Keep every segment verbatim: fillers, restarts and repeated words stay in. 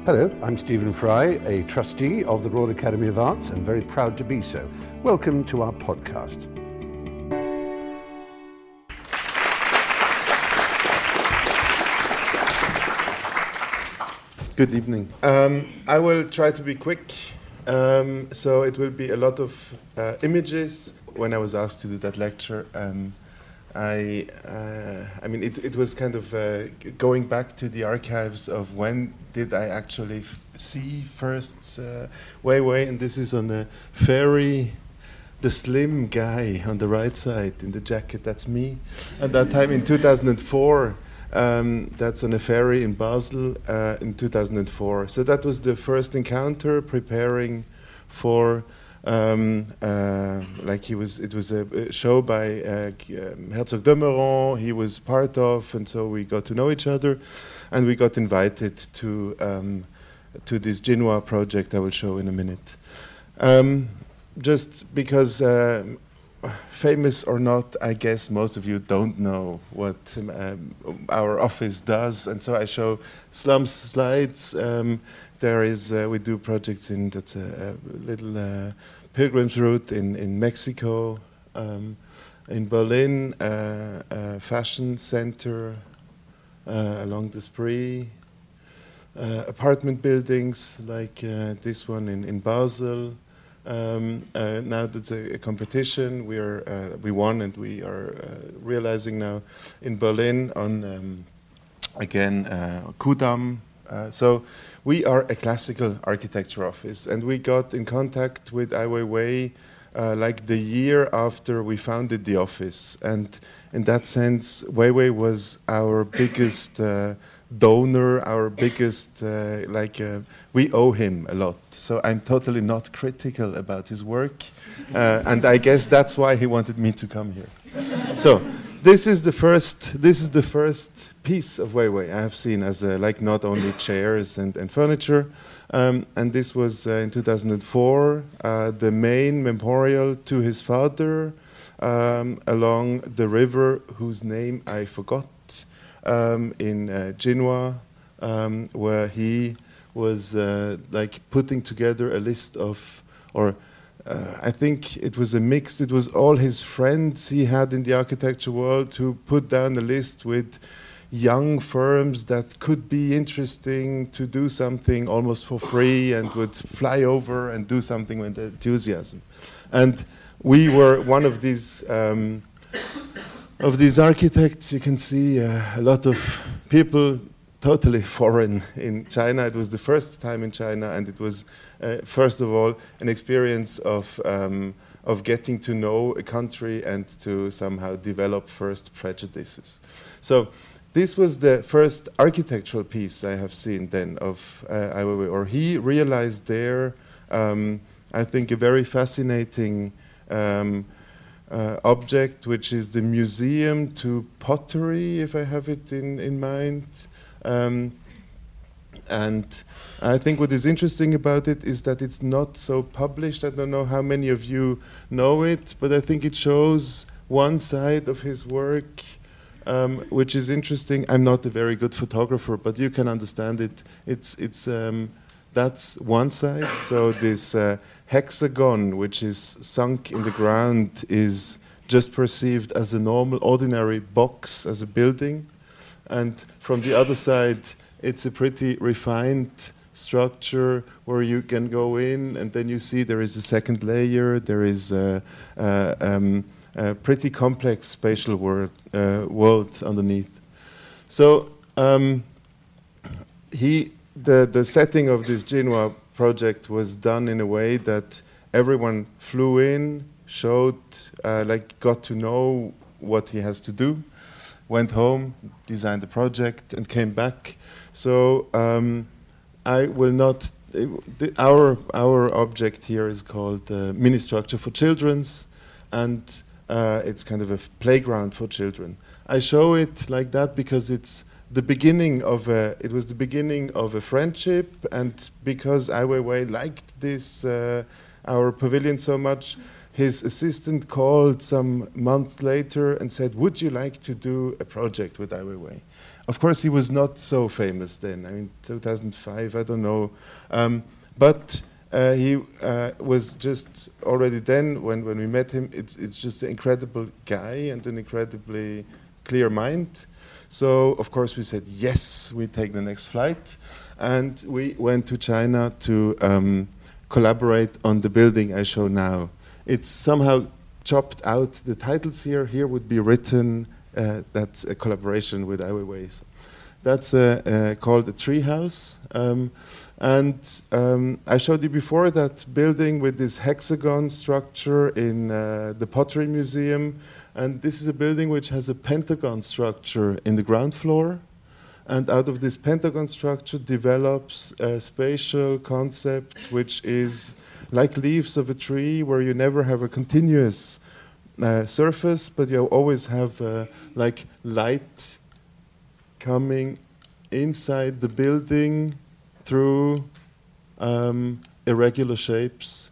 Hello, I'm Stephen Fry, a trustee of the Royal Academy of Arts and very proud to be so. Welcome to our podcast. Good evening. Um, I will try to be quick, um, so it will be a lot of uh, images. When I was asked to do that lecture, um, I, uh, I mean, it, it was kind of uh, going back to the archives of when did I actually f- see first uh, Weiwei, and this is on the ferry. The slim guy on the right side in the jacket, that's me. At that time in two thousand four, um, that's on a ferry in Basel uh, in two thousand four. So that was the first encounter preparing for Um, uh, like he was, it was a, a show by uh, um, Herzog de Meuron. He was part of, and so we got to know each other, and we got invited to um, to this Genoa project I will show in a minute. Um, just because, uh, famous or not, I guess most of you don't know what um, our office does, and so I show slums slides. Um, There is, uh, we do projects in, that's a, a little uh, pilgrim's route in, in Mexico, um, in Berlin, uh, a fashion center uh, along the Spree, uh, apartment buildings like uh, this one in, in Basel. Um, uh, now that's a, a competition. We are uh, we won, and we are uh, realizing now in Berlin on um, again uh, Kudamm. Uh, so we are a classical architecture office, and we got in contact with Ai Weiwei uh, like the year after we founded the office. And in that sense, Weiwei was our biggest uh, donor, our biggest, uh, like, uh, we owe him a lot. So I'm totally not critical about his work, uh, and I guess that's why he wanted me to come here. So this is the first, this is the first piece of Weiwei I have seen as a, like not only chairs and, and furniture, um, and this was uh, in two thousand four, uh, the main memorial to his father um, along the river whose name I forgot, um, in uh, Genoa, um, where he was uh, like putting together a list of, or Uh, I think it was a mix. It was all his friends he had in the architecture world who put down a list with young firms that could be interesting to do something almost for free and would fly over and do something with enthusiasm. And we were one of these um, of these architects. You can see uh, a lot of people totally foreign in China. It was the first time in China, and it was, uh, first of all, an experience of um, of getting to know a country and to somehow develop first prejudices. So this was the first architectural piece I have seen then of uh, Ai Weiwei, or he realized there, um, I think, a very fascinating um, uh, object, which is the museum to pottery, if I have it in, in mind. Um, and I think what is interesting about it is that it's not so published. I don't know how many of you know it, but I think it shows one side of his work, um, which is interesting. I'm not a very good photographer, but you can understand it. It's it's um, that's one side. So this uh, hexagon, which is sunk in the ground, is just perceived as a normal, ordinary box, as a building. And from the other side, it's a pretty refined structure where you can go in, and then you see there is a second layer. There is a, a, um, a pretty complex spatial world, uh, world underneath. So um, he, the the setting of this Genoa project was done in a way that everyone flew in, showed, uh, like, got to know what he has to do. Went home, designed the project, and came back. So um, I will not. Uh, the, our our object here is called uh, Mini Structure for Children's, and uh, it's kind of a f- playground for children. I show it like that because it's the beginning of a. It was the beginning of a friendship, and because Ai Weiwei liked this uh, our pavilion so much. His assistant called some month later and said, "Would you like to do a project with Ai Weiwei?" of course, he was not so famous then. I mean, two thousand five, I don't know. Um, but uh, he uh, was just already then, when, when we met him, it, it's just an incredible guy and an incredibly clear mind. So, of course, we said, yes, we take the next flight. And we went to China to um, collaborate on the building I show now. It's somehow chopped out. The titles here, here would be written. Uh, that's a collaboration with Ai Weiwei. So that's uh, uh, called a treehouse. Um, and um, I showed you before that building with this hexagon structure in uh, the Pottery Museum. And this is a building which has a pentagon structure in the ground floor. And out of this pentagon structure develops a spatial concept which is like leaves of a tree, where you never have a continuous Uh, surface, but you always have uh, like light coming inside the building through um, irregular shapes.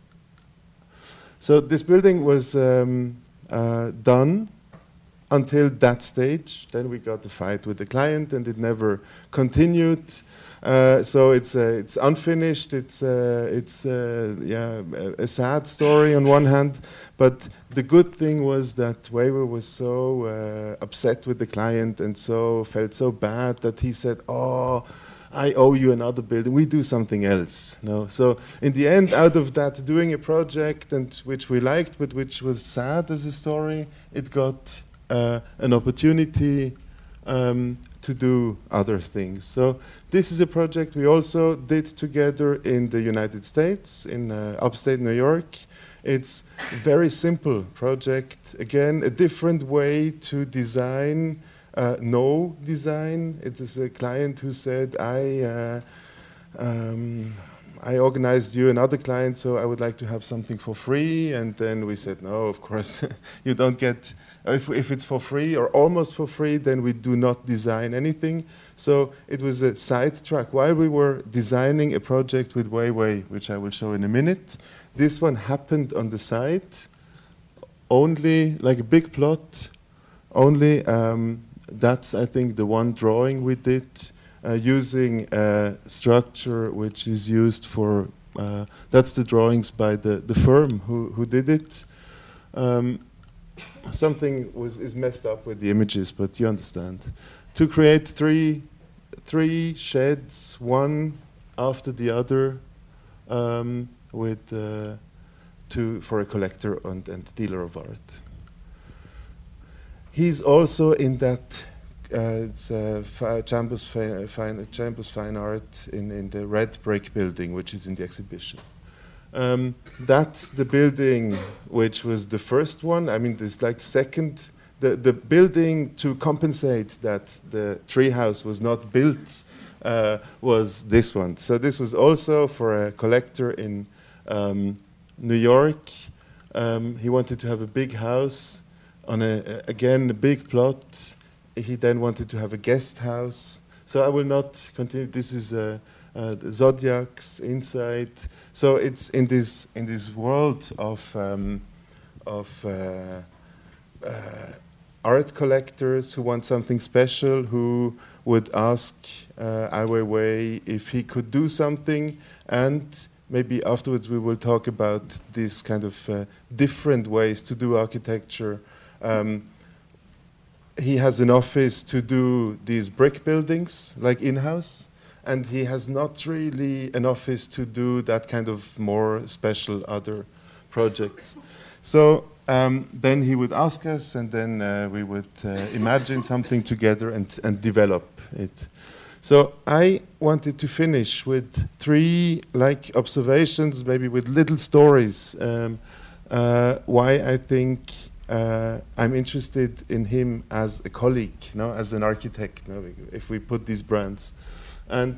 So this building was um, uh, done until that stage. Then we got the fight with the client, and it never continued. Uh, so it's uh, it's unfinished. It's uh, it's uh, yeah a, a sad story on one hand, but the good thing was that Weiwei was so uh, upset with the client and so felt so bad that he said, "Oh, I owe you another building. We do something else." No, so in the end, out of that, doing a project and which we liked, but which was sad as a story, it got uh, an opportunity. Um, to do other things. So this is a project we also did together in the United States, in uh, upstate New York. It's a very simple project. Again, a different way to design, uh, no design. It is a client who said, I, uh, um, I organized you another client, so I would like to have something for free. And then we said, no, of course, you don't get, if, if it's for free or almost for free, then we do not design anything. So it was a sidetrack. While we were designing a project with Weiwei, which I will show in a minute, this one happened on the side, only like a big plot, only um, that's, I think, the one drawing we did. Uh, using a structure which is used for, uh, that's the drawings by the, the firm who, who did it. Um, something was, is messed up with the images, but you understand. To create three, three sheds, one after the other, um, with, uh, to, for a collector and, and dealer of art. He's also in that Uh, it's uh, fi Chambers, fi fine, Chambers Fine Art in, in the Red Brick building, which is in the exhibition. Um, that's the building which was the first one. I mean, this like second, the, the building to compensate that the treehouse was not built uh, was this one. So this was also for a collector in um, New York. Um, he wanted to have a big house on a, again, a big plot. He then wanted to have a guest house. So I will not continue. This is uh, uh, the Zodiacs inside. So it's in this in this world of um, of uh, uh, art collectors who want something special, who would ask uh, Ai Weiwei if he could do something, and maybe afterwards we will talk about these kind of uh, different ways to do architecture. Um, He has an office to do these brick buildings, like in-house, and he has not really an office to do that kind of more special other projects. So um, then he would ask us, and then uh, we would uh, imagine something together and, and develop it. So I wanted to finish with three like observations, maybe with little stories, um, uh, why I think Uh, I'm interested in him as a colleague, no, as an architect, no, if we put these brands. And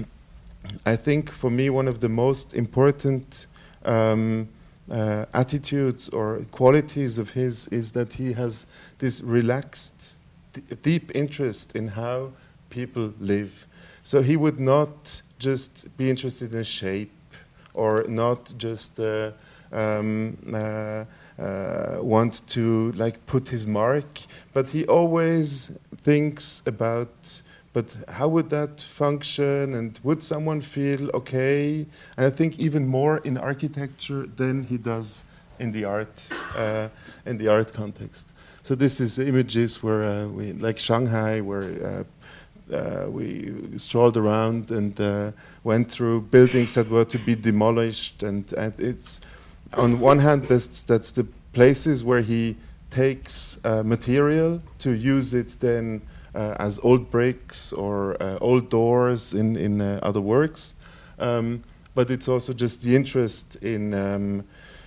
I think for me one of the most important um, uh, attitudes or qualities of his is that he has this relaxed, deep interest in how people live. So he would not just be interested in shape or not just uh, um, uh, Uh, want to like put his mark, but he always thinks about but how would that function, and would someone feel okay? And I think even more in architecture than he does in the art, uh, in the art context. So this is images where uh, we, like Shanghai, where uh, uh, we strolled around and uh, went through buildings that were to be demolished, and, and it's on one hand that's that's the places where he takes uh, material to use it then uh, as old bricks or uh, old doors in in uh, other works, um, but it's also just the interest in um,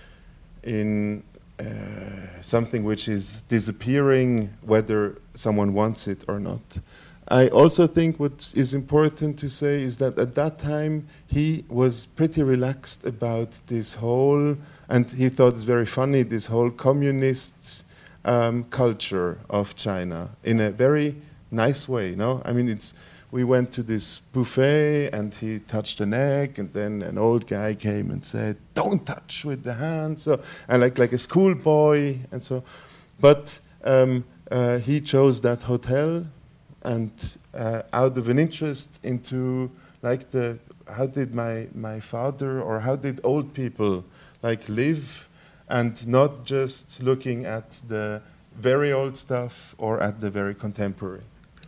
in uh, something which is disappearing, whether someone wants it or not. I also think what is important to say is that at that time he was pretty relaxed about this whole, and he thought it's very funny, this whole communist um, culture of China in a very nice way. No, I mean it's. We went to this buffet and he touched an egg, and then an old guy came and said, "Don't touch with the hand." So, and like like a schoolboy, and so. But um, uh, he chose that hotel, and uh, out of an interest into like the how did my my father or how did old people like live, and not just looking at the very old stuff or at the very contemporary.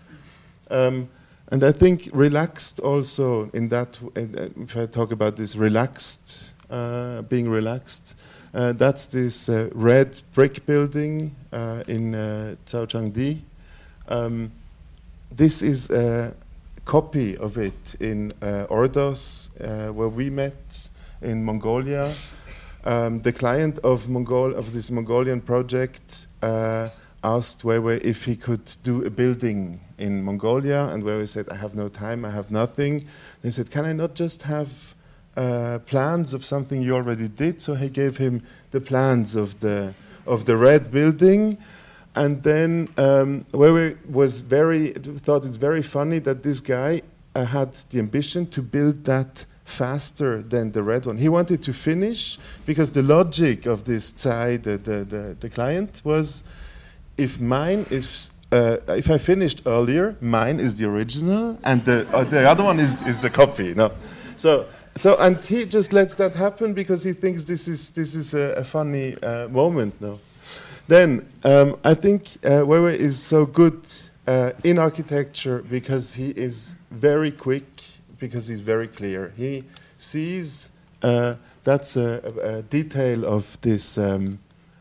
Um, And I think relaxed also in that, uh, if I talk about this relaxed, uh, being relaxed, uh, that's this uh, red brick building uh, in uh, Zhaochangdi. Um, this is a copy of it in uh, Ordos, uh, where we met in Mongolia. Um, the client of Mongol of this Mongolian project uh, asked Weiwei if he could do a building in Mongolia, and Weiwei said, "I have no time, I have nothing." They said, "Can I not just have uh, plans of something you already did?" So he gave him the plans of the of the red building, and then um, Weiwei was very thought it's very funny that this guy uh, had the ambition to build that faster than the red one. He wanted to finish because the logic of this Tsai, the the, the, the client, was, if mine is, uh, if I finished earlier, mine is the original, and the uh, the other one is, is the copy. No, so so and he just lets that happen because he thinks this is this is a, a funny uh, moment. No, then um, I think uh, Weiwei is so good uh, in architecture because he is very quick, because he's very clear. He sees uh, that's a, a, a detail of this. Um,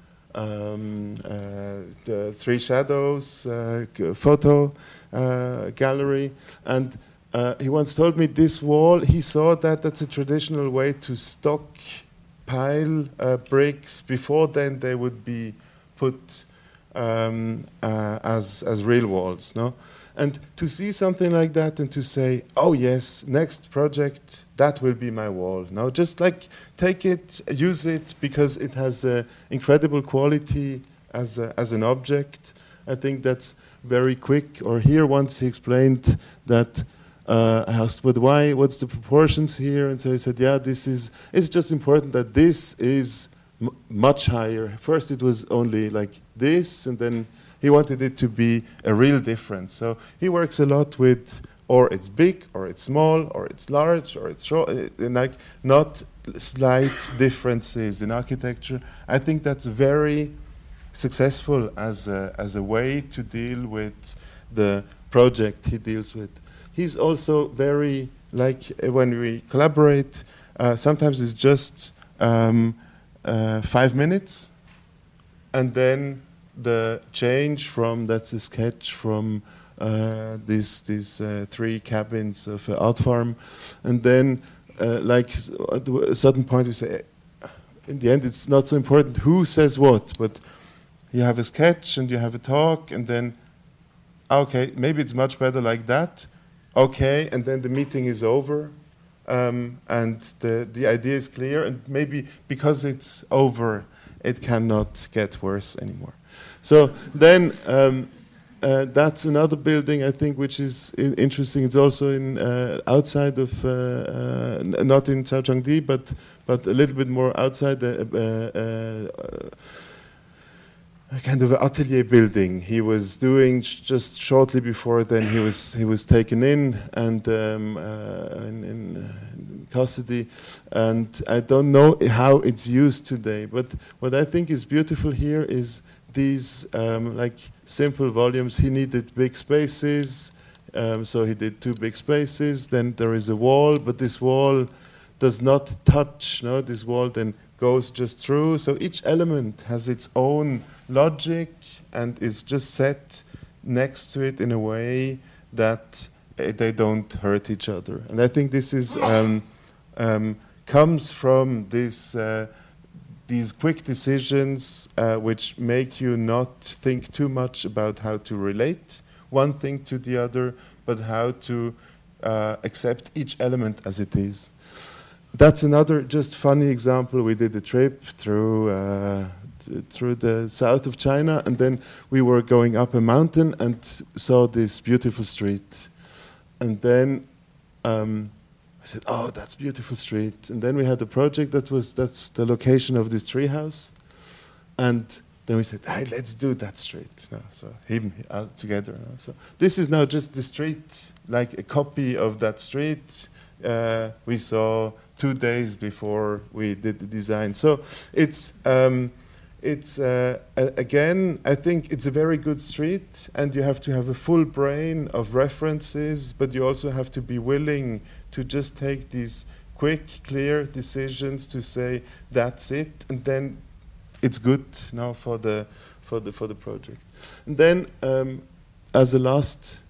Um, uh, the Three Shadows uh, g- photo uh, gallery, and uh, he once told me this wall, he saw that that's a traditional way to stockpile uh, bricks. Before then they would be put um, uh, as as real walls, no? And to see something like that and to say, "Oh yes, next project, that will be my wall." No, just like take it, use it because it has uh, incredible quality as a, as an object. I think that's very quick. Or here once he explained that uh, I asked, "But why? What's the proportions here?" And so he said, "Yeah, this is. It's just important that this is m- much higher. First it was only like this, and then." He wanted it to be a real difference. So he works a lot with, or it's big, or it's small, or it's large, or it's short, and like not slight differences in architecture. I think that's very successful as a, as a way to deal with the project he deals with. He's also very, like uh, when we collaborate, uh, sometimes it's just um, uh, five minutes, and then the change from, that's a sketch from uh, these these uh, three cabins of uh, Art Farm, and then uh, like at a certain point we say, in the end it's not so important who says what, but you have a sketch and you have a talk, and then okay, maybe it's much better like that, okay, and then the meeting is over, um, and the the idea is clear, and maybe because it's over, it cannot get worse anymore. So then um, uh, that's another building I think which is I- interesting. It's also in uh, outside of uh, uh, n- not in Zhaochangdi, but but a little bit more outside. Uh, uh, uh, a kind of an atelier building. He was doing sh- just shortly before then. He was he was taken in and um, uh, in, in, uh, in custody, and I don't know how it's used today. But what I think is beautiful here is these um, like simple volumes. He needed big spaces, um, so he did two big spaces. Then there is a wall, but this wall does not touch. No, this wall then goes just through. So each element has its own logic and is just set next to it in a way that uh, they don't hurt each other. And I think this is um, um, comes from this uh, these quick decisions uh, which make you not think too much about how to relate one thing to the other, but how to uh, accept each element as it is. That's another just funny example. We did a trip through uh, th- through the south of China, and then we were going up a mountain and saw this beautiful street. And then um, I said, "Oh, that's beautiful street." And then we had a project that was that's the location of this treehouse, and then we said, "Hey, let's do that street." No, so him uh, together. No? So this is now just the street, like a copy of that street uh, we saw two days before we did the design. So it's um, it's uh, a- again, I think it's a very good street, and you have to have a full brain of references, but you also have to be willing to just take these quick, clear decisions to say that's it, and then it's good now for the for the for the project. And then um, as a last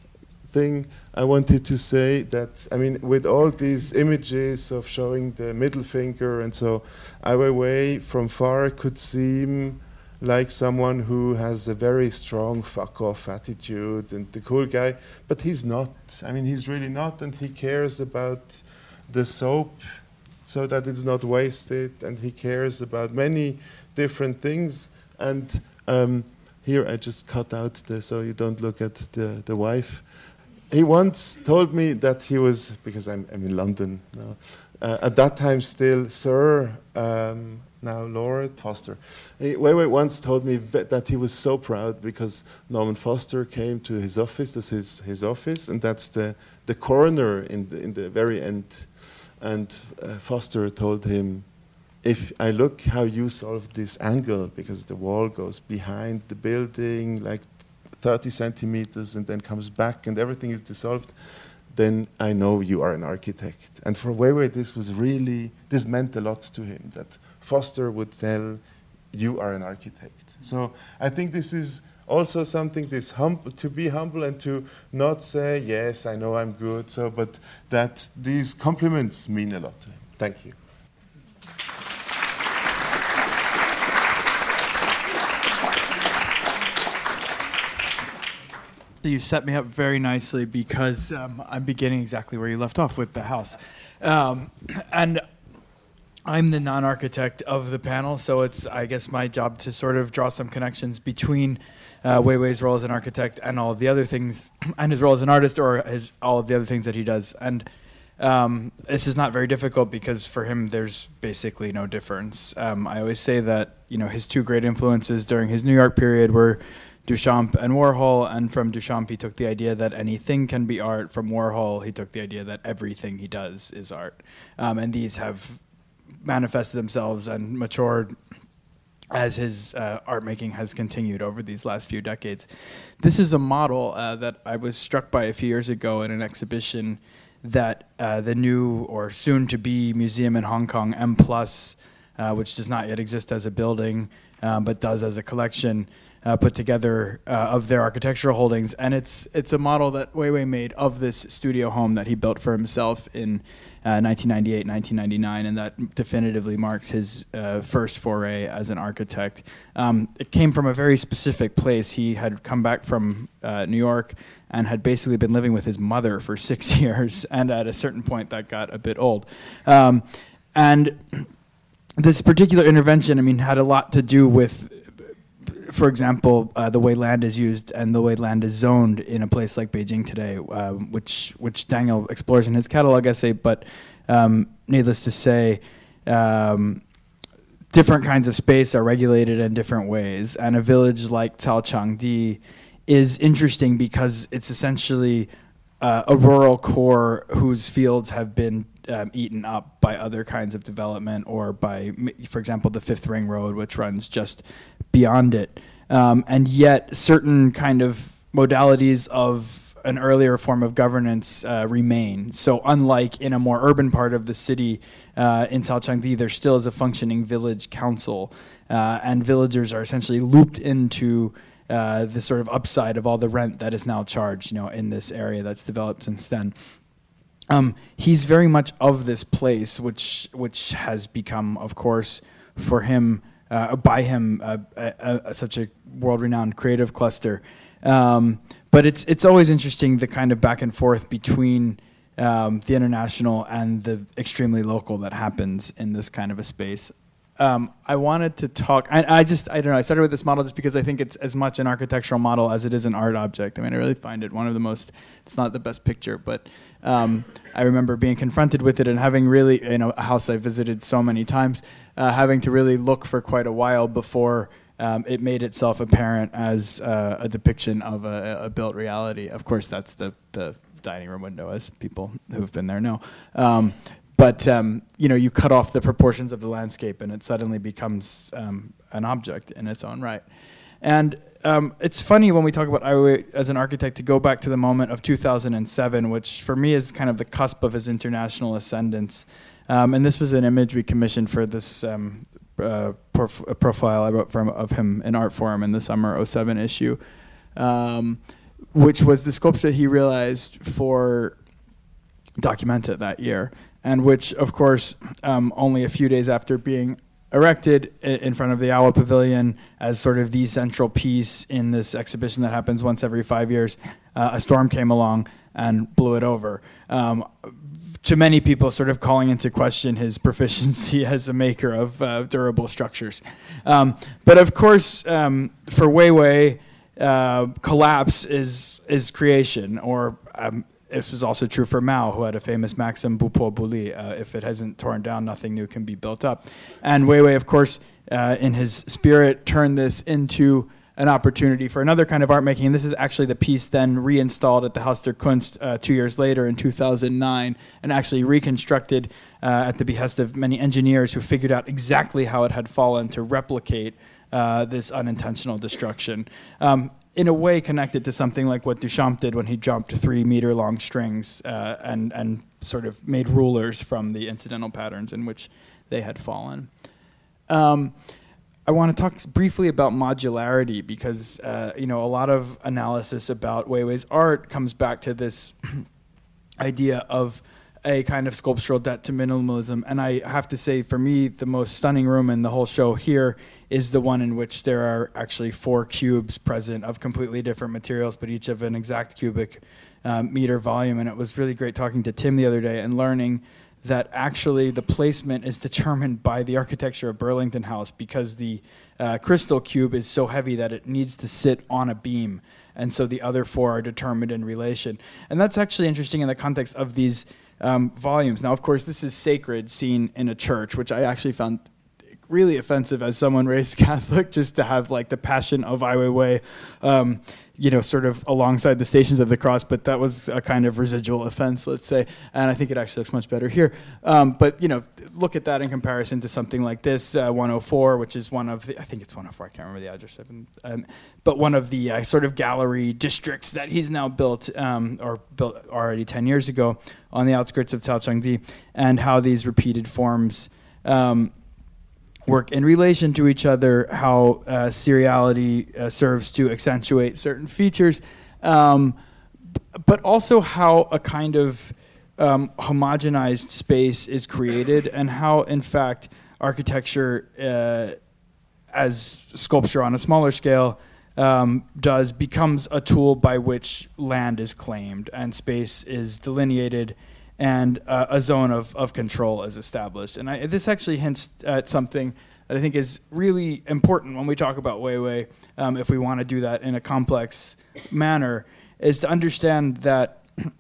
thing, I wanted to say that, I mean, with all these images of showing the middle finger and so, Ai Weiwei from far could seem like someone who has a very strong fuck-off attitude and the cool guy, but he's not. I mean, he's really not, and he cares about the soap so that it's not wasted, and he cares about many different things. And um, here I just cut out the, so you don't look at the, the wife. He once told me that he was, because I'm, I'm in London now, uh, at that time still Sir, um, now Lord Foster. He, Weiwei once told me that he was so proud because Norman Foster came to his office, that's his, his office, and that's the, the corner in the, in the very end. And uh, Foster told him, if I look how you solved this angle, because the wall goes behind the building, like thirty centimeters and then comes back and everything is dissolved, then I know you are an architect. And for Weiwei, this was really, this meant a lot to him, that Foster would tell, you are an architect. So I think this is also something, this hum- to be humble and to not say, yes, I know I'm good, so, but that these compliments mean a lot to him. Thank you. So you set me up very nicely because um, I'm beginning exactly where you left off with the house. Um, and I'm the non-architect of the panel, so it's, I guess, my job to sort of draw some connections between uh, Weiwei's role as an architect and all of the other things, and his role as an artist, or his all of the other things that he does. And um, this is not very difficult because for him, there's basically no difference. Um, I always say that, you know, his two great influences during his New York period were Duchamp and Warhol, and from Duchamp he took the idea that anything can be art. From Warhol he took the idea that everything he does is art. Um, and these have manifested themselves and matured as his uh, art making has continued over these last few decades. This is a model uh, that I was struck by a few years ago in an exhibition that uh, the new or soon-to-be museum in Hong Kong, M Plus, uh, which does not yet exist as a building, um, but does as a collection, Uh, put together uh, of their architectural holdings, and it's it's a model that Weiwei made of this studio home that he built for himself in uh, nineteen ninety-eight, nineteen ninety-nine, and that definitively marks his uh, first foray as an architect. Um, it came from a very specific place. He had come back from uh, New York and had basically been living with his mother for six years, and at a certain point that got a bit old. Um, and this particular intervention, I mean, had a lot to do with, for example, uh, the way land is used and the way land is zoned in a place like Beijing today, uh, which which Daniel explores in his catalog essay. But um, needless to say, um, different kinds of space are regulated in different ways. And a village like Caochangdi is interesting because it's essentially uh, a rural core whose fields have been um, eaten up by other kinds of development, or by, for example, the Fifth Ring Road, which runs just beyond it. Um, and yet certain kind of modalities of an earlier form of governance uh, remain. So unlike in a more urban part of the city, uh, in Caochangdi, there still is a functioning village council, uh, and villagers are essentially looped into uh, the sort of upside of all the rent that is now charged, you know, in this area that's developed since then. Um, he's very much of this place, which which has become, of course, for him, uh, by him, uh, a, a, such a world-renowned creative cluster. Um, but it's it's always interesting, the kind of back and forth between um, the international and the extremely local that happens in this kind of a space. Um, I wanted to talk, I, I just, I don't know, I started with this model just because I think it's as much an architectural model as it is an art object. I mean, I really find it one of the most, it's not the best picture, but um, I remember being confronted with it and having really, you know, a house I visited so many times, uh, having to really look for quite a while before Um, it made itself apparent as uh, a depiction of a, a built reality. Of course, that's the, the dining room window, as people who've been there know. Um, but um, you know, you cut off the proportions of the landscape, and it suddenly becomes um, an object in its own right. And um, it's funny when we talk about Ai Weiwei as an architect to go back to the moment of two thousand seven, which for me is kind of the cusp of his international ascendance. Um, and this was an image we commissioned for this um, uh, prof- profile I wrote from, of him in Artforum in the summer oh seven issue, um, which was the sculpture he realized for Documenta that year, and which, of course, um, only a few days after being erected in front of the Awa Pavilion as sort of the central piece in this exhibition that happens once every five years, uh, a storm came along and blew it over. Um, to many people, sort of calling into question his proficiency as a maker of uh, durable structures. Um, but of course, um, for Weiwei, uh, collapse is is creation, or um, this was also true for Mao, who had a famous maxim, Bu Po Bu Li, uh, if it hasn't torn down, nothing new can be built up. And Weiwei, of course, uh, in his spirit, turned this into an opportunity for another kind of art making. And this is actually the piece then reinstalled at the Haus der Kunst uh, two years later in two thousand nine, and actually reconstructed uh, at the behest of many engineers who figured out exactly how it had fallen to replicate uh, this unintentional destruction. Um, in a way connected to something like what Duchamp did when he jumped three meter long strings uh, and, and sort of made rulers from the incidental patterns in which they had fallen. Um, I want to talk briefly about modularity because, uh, you know, a lot of analysis about Weiwei's art comes back to this idea of a kind of sculptural debt to minimalism. And I have to say, for me, the most stunning room in the whole show here is the one in which there are actually four cubes present of completely different materials, but each of an exact cubic um, meter volume. And it was really great talking to Tim the other day and learning that actually the placement is determined by the architecture of Burlington House, because the uh, crystal cube is so heavy that it needs to sit on a beam. And so the other four are determined in relation. And that's actually interesting in the context of these um, volumes. Now, of course, this is sacred, seen in a church, which I actually found really offensive as someone raised Catholic, just to have like the Passion of Ai Weiwei, um, you know, sort of alongside the Stations of the Cross, but that was a kind of residual offense, let's say, and I think it actually looks much better here. Um, but, you know, look at that in comparison to something like this, uh, one oh four, which is one of the, I think it's one oh four, I can't remember the address, um, but one of the uh, sort of gallery districts that he's now built, um, or built already ten years ago on the outskirts of Caochangdi, and how these repeated forms um, work in relation to each other, how uh, seriality uh, serves to accentuate certain features, um, b- but also how a kind of um, homogenized space is created, and how, in fact, architecture uh, as sculpture on a smaller scale um, does becomes a tool by which land is claimed and space is delineated, and uh, a zone of, of control is established. And I, this actually hints at something that I think is really important when we talk about Weiwei, um, if we want to do that in a complex manner, is to understand that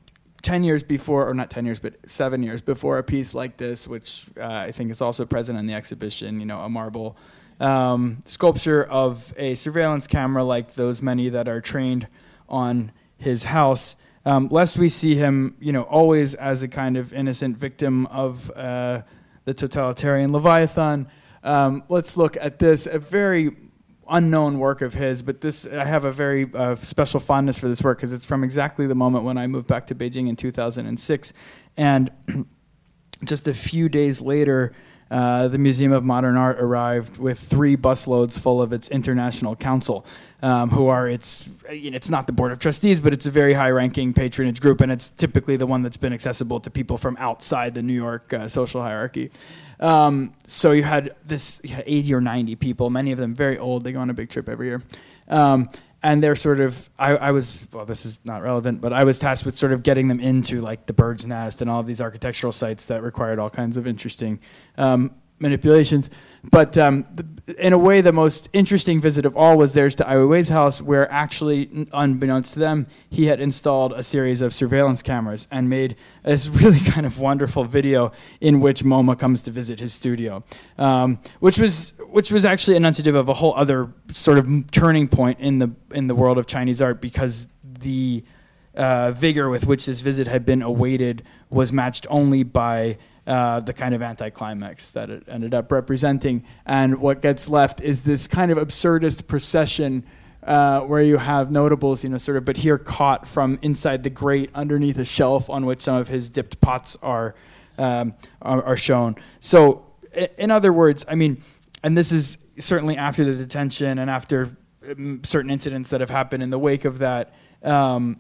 ten years before, or not ten years, but seven years before a piece like this, which uh, I think is also present in the exhibition, you know, a marble um, sculpture of a surveillance camera like those many that are trained on his house, um, lest we see him, you know, always as a kind of innocent victim of uh, the totalitarian Leviathan. Um, let's look at this, a very unknown work of his, but this I have a very uh, special fondness for this work because it's from exactly the moment when I moved back to Beijing in two thousand six, and just a few days later, uh, the Museum of Modern Art arrived with three busloads full of its international council, um, who are its, you know, it's not the board of trustees, but it's a very high-ranking patronage group, and it's typically the one that's been accessible to people from outside the New York uh, social hierarchy. Um, so you had this you had eighty or ninety people, many of them very old. They go on a big trip every year. Um, and they're sort of, I, I was, well, this is not relevant, but I was tasked with sort of getting them into like the Bird's Nest and all of these architectural sites that required all kinds of interesting um, manipulations. But um, the, in a way, the most interesting visit of all was theirs to Ai Weiwei's house, where actually, unbeknownst to them, he had installed a series of surveillance cameras and made this really kind of wonderful video in which MoMA comes to visit his studio, um, which was which was actually enunciative of a whole other sort of turning point in the in the world of Chinese art, because the uh, vigor with which this visit had been awaited was matched only by Uh, the kind of anticlimax that it ended up representing. And what gets left is this kind of absurdist procession uh, where you have notables, you know, sort of, but here caught from inside the grate underneath a shelf on which some of his dipped pots are, um, are, are shown. So in other words, I mean, and this is certainly after the detention and after um, certain incidents that have happened in the wake of that, um,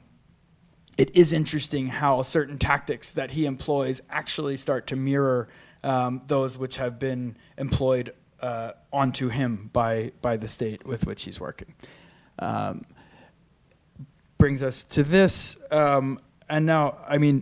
it is interesting how certain tactics that he employs actually start to mirror um, those which have been employed uh, onto him by by the state with which he's working. Um, brings us to this, um, and now, I mean,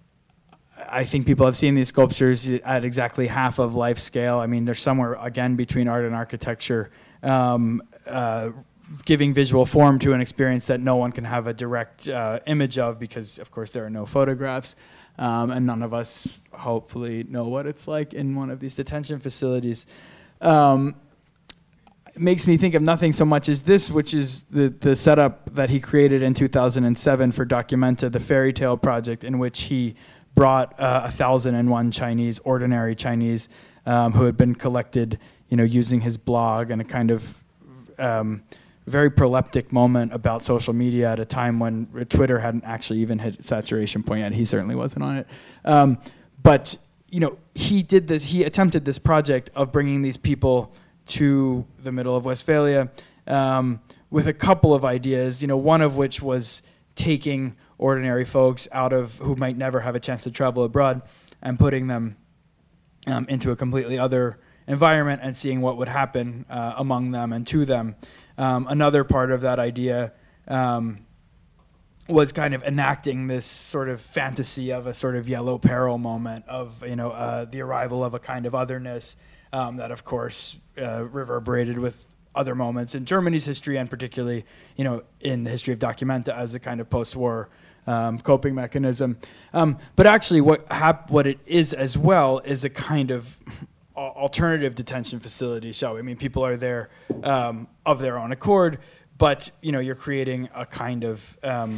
I think people have seen these sculptures at exactly half of life scale. I mean, they're somewhere, again, between art and architecture, um, uh, giving visual form to an experience that no one can have a direct uh, image of because, of course, there are no photographs, um, and none of us hopefully know what it's like in one of these detention facilities. Um, it makes me think of nothing so much as this, which is the, the setup that he created in two thousand seven for Documenta, the fairy tale project, in which he brought uh, a thousand and one Chinese, ordinary Chinese, um, who had been collected, you know, using his blog and a kind of um, very proleptic moment about social media at a time when Twitter hadn't actually even hit saturation point yet. He certainly wasn't on it. Um, but, you know, he did this, he attempted this project of bringing these people to the middle of Westphalia um, with a couple of ideas, you know, one of which was taking ordinary folks out of, who might never have a chance to travel abroad, and putting them um, into a completely other environment and seeing what would happen uh, among them and to them. Um, another part of that idea um, was kind of enacting this sort of fantasy of a sort of yellow peril moment of, you know, uh, the arrival of a kind of otherness um, that, of course, uh, reverberated with other moments in Germany's history, and particularly, you know, in the history of Documenta as a kind of post-war um, coping mechanism. Um, but actually, what hap- what it is as well is a kind of alternative detention facility, shall we? I mean, people are there um, of their own accord, but, you know, you're creating a kind of um,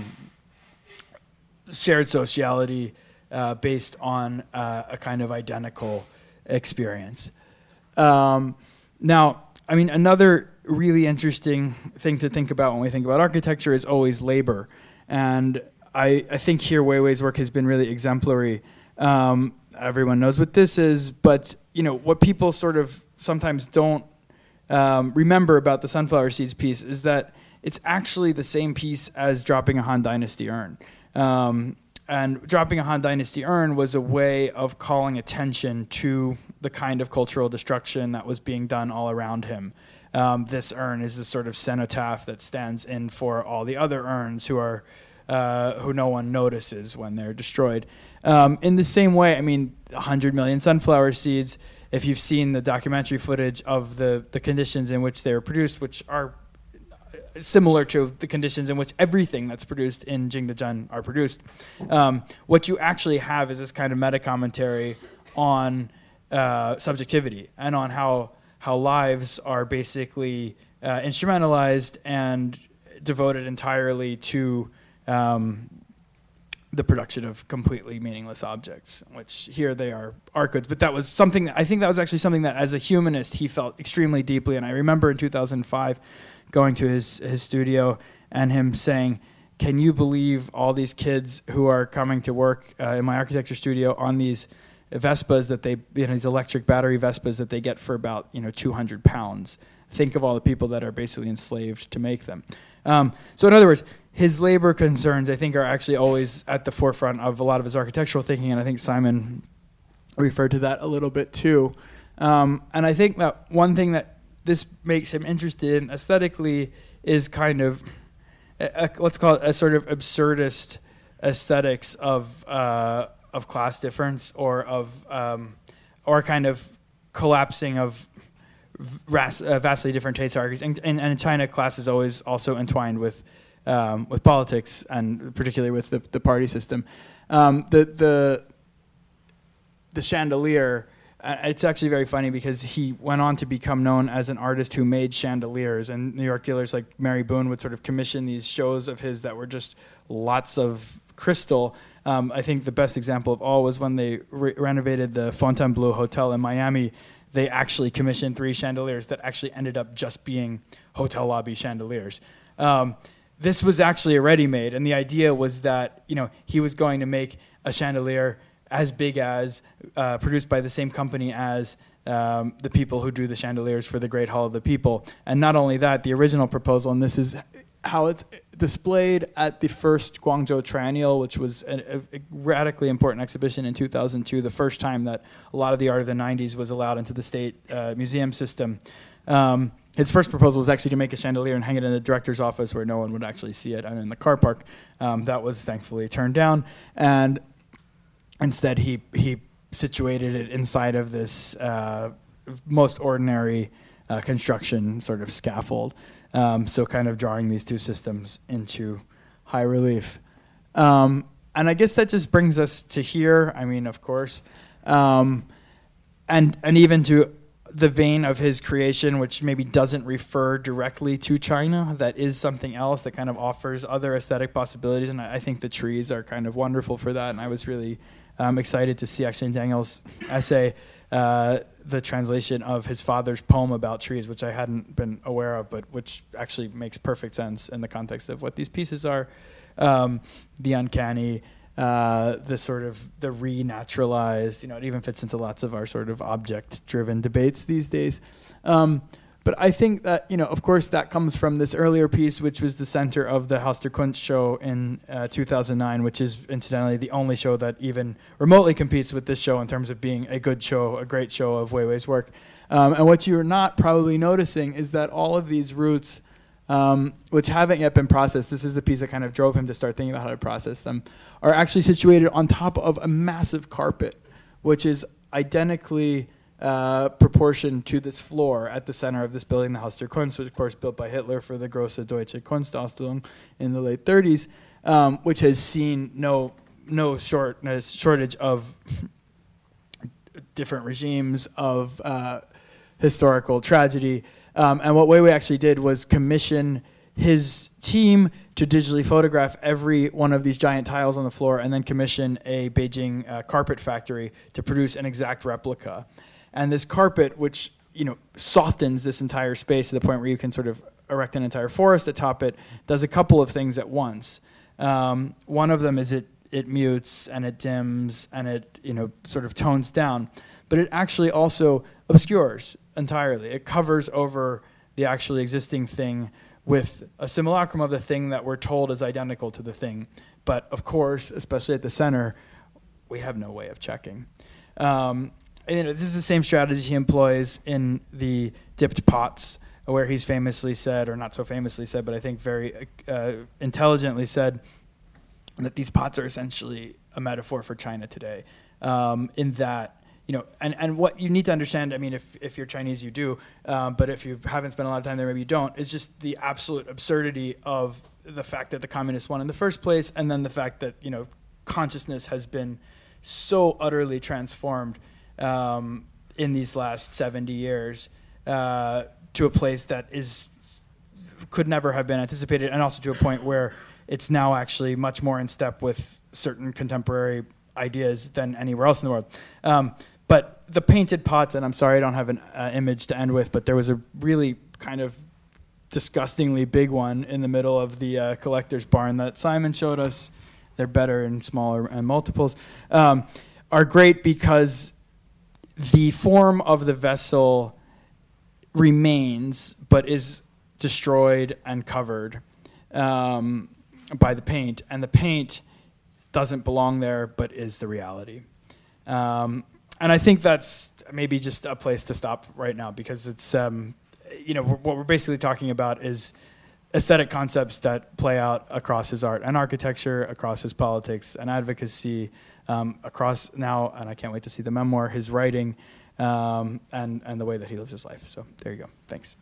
shared sociality uh, based on uh, a kind of identical experience. Um, now, I mean, another really interesting thing to think about when we think about architecture is always labor. And I, I think here Weiwei's work has been really exemplary. Um, everyone knows what this is, but, you know, what people sort of sometimes don't um, remember about the Sunflower Seeds piece is that it's actually the same piece as dropping a Han Dynasty urn. Um, and dropping a Han Dynasty urn was a way of calling attention to the kind of cultural destruction that was being done all around him. Um, this urn is the sort of cenotaph that stands in for all the other urns who are uh, who no one notices when they're destroyed. Um, in the same way, I mean, one hundred million sunflower seeds, if you've seen the documentary footage of the, the conditions in which they were produced, which are similar to the conditions in which everything that's produced in Jingdezhen are produced. Um, what you actually have is this kind of meta commentary on uh, subjectivity and on how how lives are basically uh, instrumentalized and devoted entirely to um, the production of completely meaningless objects, which here they are art goods. But that was something, I think that was actually something that as a humanist he felt extremely deeply. And I remember in two thousand five going to his, his studio and him saying, can you believe all these kids who are coming to work uh, in my architecture studio on these Vespas that they, you know, these electric battery Vespas that they get for about, you know, two hundred pounds. Think of all the people that are basically enslaved to make them. Um, so in other words, his labor concerns, I think, are actually always at the forefront of a lot of his architectural thinking, and I think Simon referred to that a little bit too. Um, and I think that one thing that this makes him interested in aesthetically is kind of, a, a, let's call it a sort of absurdist aesthetics of uh, of class difference, or of um, or kind of collapsing of vast, uh, vastly different taste hierarchies. And, and, and in China, class is always also entwined with um, with politics, and particularly with the, the party system. Um, the the the chandelier. Uh, it's actually very funny because he went on to become known as an artist who made chandeliers, and New York dealers like Mary Boone would sort of commission these shows of his that were just lots of crystal. Um, I think the best example of all was when they re- renovated the Fontainebleau Hotel in Miami. They actually commissioned three chandeliers that actually ended up just being hotel lobby chandeliers. Um, this was actually a ready-made, and the idea was that, you know, he was going to make a chandelier as big as, uh, produced by the same company as um, the people who do the chandeliers for the Great Hall of the People. And not only that, the original proposal, and this is how it's displayed at the first Guangzhou Triennial, which was a, a radically important exhibition in two thousand two, the first time that a lot of the art of the nineties was allowed into the state uh, museum system. Um, his first proposal was actually to make a chandelier and hang it in the director's office where no one would actually see it, and in the car park. Um, that was thankfully turned down, and instead he he situated it inside of this uh, most ordinary uh, construction sort of scaffold. Um, so kind of drawing these two systems into high relief. Um, and I guess that just brings us to here, I mean, of course, um, and and even to the vein of his creation, which maybe doesn't refer directly to China, that is something else that kind of offers other aesthetic possibilities, and I, I think the trees are kind of wonderful for that, and I was really um, excited to see actually in Daniel's essay uh, the translation of his father's poem about trees, which I hadn't been aware of, but which actually makes perfect sense in the context of what these pieces are. Um, the uncanny, uh, the sort of the renaturalized, you know, it even fits into lots of our sort of object-driven debates these days. Um, but I think that, you know, of course, that comes from this earlier piece, which was the center of the Haus der Kunst show in uh, two thousand nine, which is incidentally the only show that even remotely competes with this show in terms of being a good show, a great show of Weiwei's work. Um, and what you're not probably noticing is that all of these roots, um, which haven't yet been processed, this is the piece that kind of drove him to start thinking about how to process them, are actually situated on top of a massive carpet, which is identically Uh, proportion to this floor at the center of this building, the Haus der Kunst, which of course built by Hitler for the Große Deutsche Kunstausstellung in the late thirties, um, which has seen no no short no shortage of different regimes of uh, historical tragedy. Um, and what Weiwei actually did was commission his team to digitally photograph every one of these giant tiles on the floor, and then commission a Beijing uh, carpet factory to produce an exact replica. And this carpet, which, you know, softens this entire space to the point where you can sort of erect an entire forest atop it, does a couple of things at once. Um, one of them is it it mutes and it dims and it, you know, sort of tones down, but it actually also obscures entirely. It covers over the actually existing thing with a simulacrum of the thing that we're told is identical to the thing. But of course, especially at the center, we have no way of checking. Um, And, you know, this is the same strategy he employs in the dipped pots, where he's famously said, or not so famously said, but I think very uh, intelligently said, that these pots are essentially a metaphor for China today, um, in that you know, and, and what you need to understand, I mean, if, if you're Chinese, you do, um, but if you haven't spent a lot of time there, maybe you don't, is just the absolute absurdity of the fact that the communists won in the first place, and then the fact that, you know, consciousness has been so utterly transformed um, in these last seventy years uh, to a place that is could never have been anticipated, and also to a point where it's now actually much more in step with certain contemporary ideas than anywhere else in the world. Um, but the painted pots, and I'm sorry I don't have an uh, image to end with, but there was a really kind of disgustingly big one in the middle of the uh, collector's barn that Simon showed us. They're better in smaller and multiples. Um, are great because the form of the vessel remains, but is destroyed and covered um, by the paint, and the paint doesn't belong there, but is the reality. Um, and I think that's maybe just a place to stop right now, because it's, um, you know, what we're basically talking about is aesthetic concepts that play out across his art and architecture, across his politics and advocacy, um, across now, and I can't wait to see the memoir, his writing, um, and, and the way that he lives his life. So there you go. Thanks.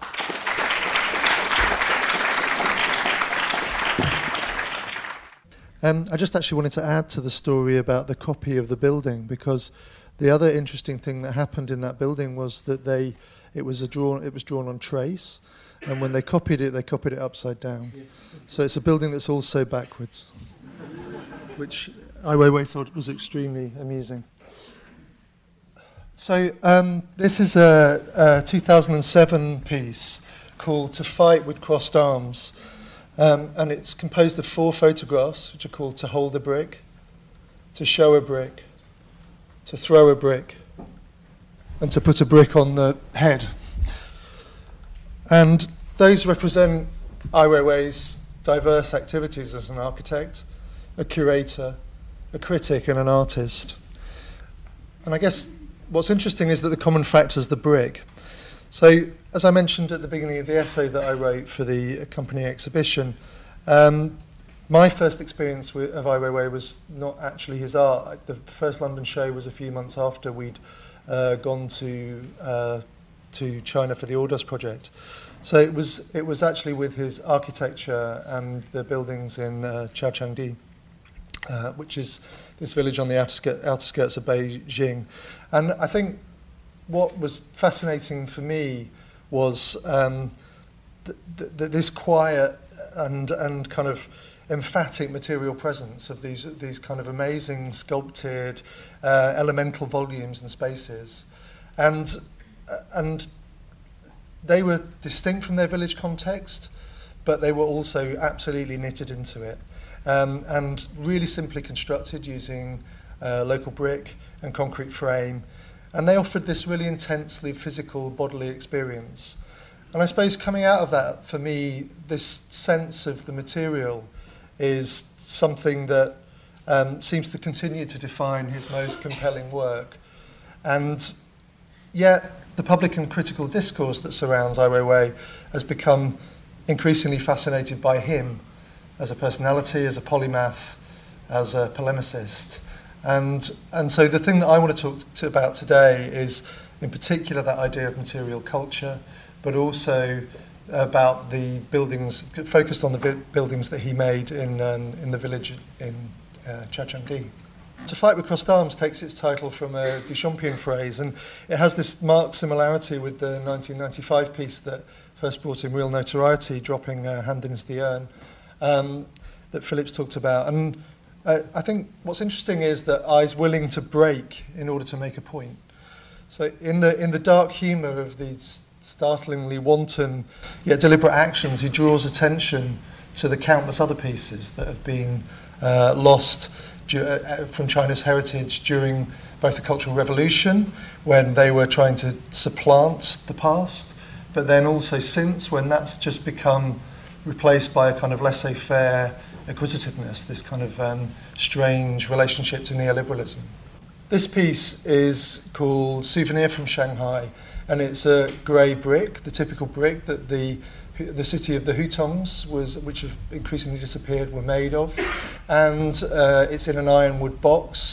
Um, I just actually wanted to add to the story about the copy of the building, because the other interesting thing that happened in that building was that they it was a drawn it was drawn on trace, and when they copied it, they copied it upside down. So it's a building that's also backwards, which Ai Weiwei thought was extremely amusing. So um, this is a, a two thousand seven piece called "To Fight with Crossed Arms." Um, and it's composed of four photographs, which are called "To Hold a Brick," "To Show a Brick," "To Throw a Brick," and "To Put a Brick on the Head." And those represent Ai Weiwei's diverse activities as an architect, a curator, a critic, and an artist. And I guess what's interesting is that the common factor is the brick. So, as I mentioned at the beginning of the essay that I wrote for the accompanying exhibition, um, my first experience with, of Ai Weiwei was not actually his art. The first London show was a few months after we'd uh, gone to uh, to China for the Ordos project. So it was it was actually with his architecture and the buildings in uh, Qiaochangdi, uh, which is this village on the outer, skirt, outer skirts of Beijing. And I think what was fascinating for me was um, th- th- this quiet and and kind of emphatic material presence of these these kind of amazing sculpted uh, elemental volumes and spaces, and uh, and they were distinct from their village context, but they were also absolutely knitted into it, um, and really simply constructed using uh, local brick and concrete frame. And they offered this really intensely physical bodily experience. And I suppose coming out of that, for me, this sense of the material is something that um, seems to continue to define his most compelling work. And yet, the public and critical discourse that surrounds Ai Weiwei has become increasingly fascinated by him as a personality, as a polymath, as a polemicist. And and so the thing that I want to talk to about today is, in particular, that idea of material culture, but also about the buildings, focused on the vi- buildings that he made in um, in the village in uh, Qiaochangdi. To Fight with Crossed Arms takes its title from a Duchampian phrase, and it has this marked similarity with the nineteen ninety-five piece that first brought him real notoriety, Dropping uh, Hand in the Urn, um, that Philip's talked about. And Uh, I think what's interesting is that Ai's willing to break in order to make a point. So in the in the dark humour of these startlingly wanton yet deliberate actions, he draws attention to the countless other pieces that have been uh, lost du- uh, from China's heritage during both the Cultural Revolution, when they were trying to supplant the past, but then also since, when that's just become replaced by a kind of laissez-faire acquisitiveness, this kind of um, strange relationship to neoliberalism. This piece is called Souvenir from Shanghai, and it's a grey brick, the typical brick that the the city of the Hutongs was, which have increasingly disappeared, were made of, and uh, it's in an ironwood box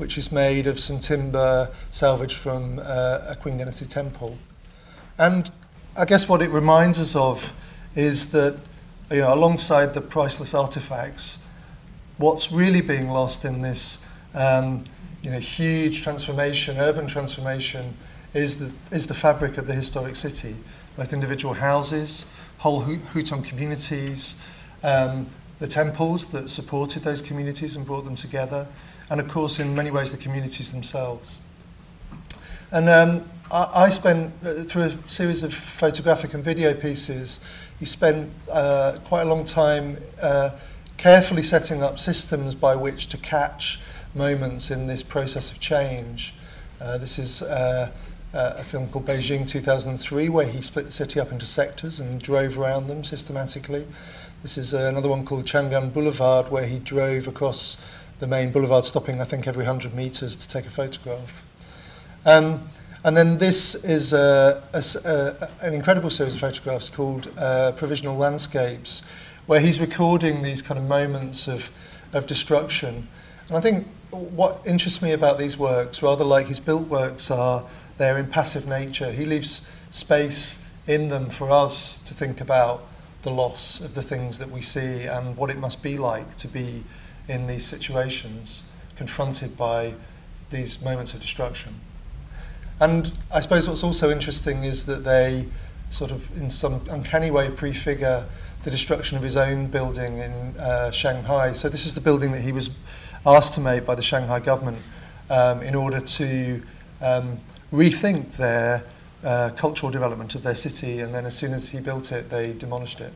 which is made of some timber salvaged from uh, a Qing Dynasty temple. And I guess what it reminds us of is that, you know, alongside the priceless artifacts, what's really being lost in this um, you know, huge transformation, urban transformation, is the, is the fabric of the historic city, both individual houses, whole Huton communities, um, the temples that supported those communities and brought them together, and of course in many ways the communities themselves. And um, I, I spent, uh, through a series of photographic and video pieces, he spent uh, quite a long time uh, carefully setting up systems by which to catch moments in this process of change. Uh, this is uh, uh, a film called Beijing two thousand three, where he split the city up into sectors and drove around them systematically. This is uh, another one called Chang'an Boulevard, where he drove across the main boulevard, stopping, I think, every one hundred metres to take a photograph. Um, and then this is uh, a, a, an incredible series of photographs called uh, Provisional Landscapes, where he's recording these kind of moments of, of destruction. And I think what interests me about these works, rather like his built works, are their impassive nature. He leaves space in them for us to think about the loss of the things that we see and what it must be like to be in these situations, confronted by these moments of destruction. And I suppose what's also interesting is that they sort of, in some uncanny way, prefigure the destruction of his own building in uh, Shanghai. So this is the building that he was asked to make by the Shanghai government um, in order to um, rethink their uh, cultural development of their city, and then as soon as he built it, they demolished it.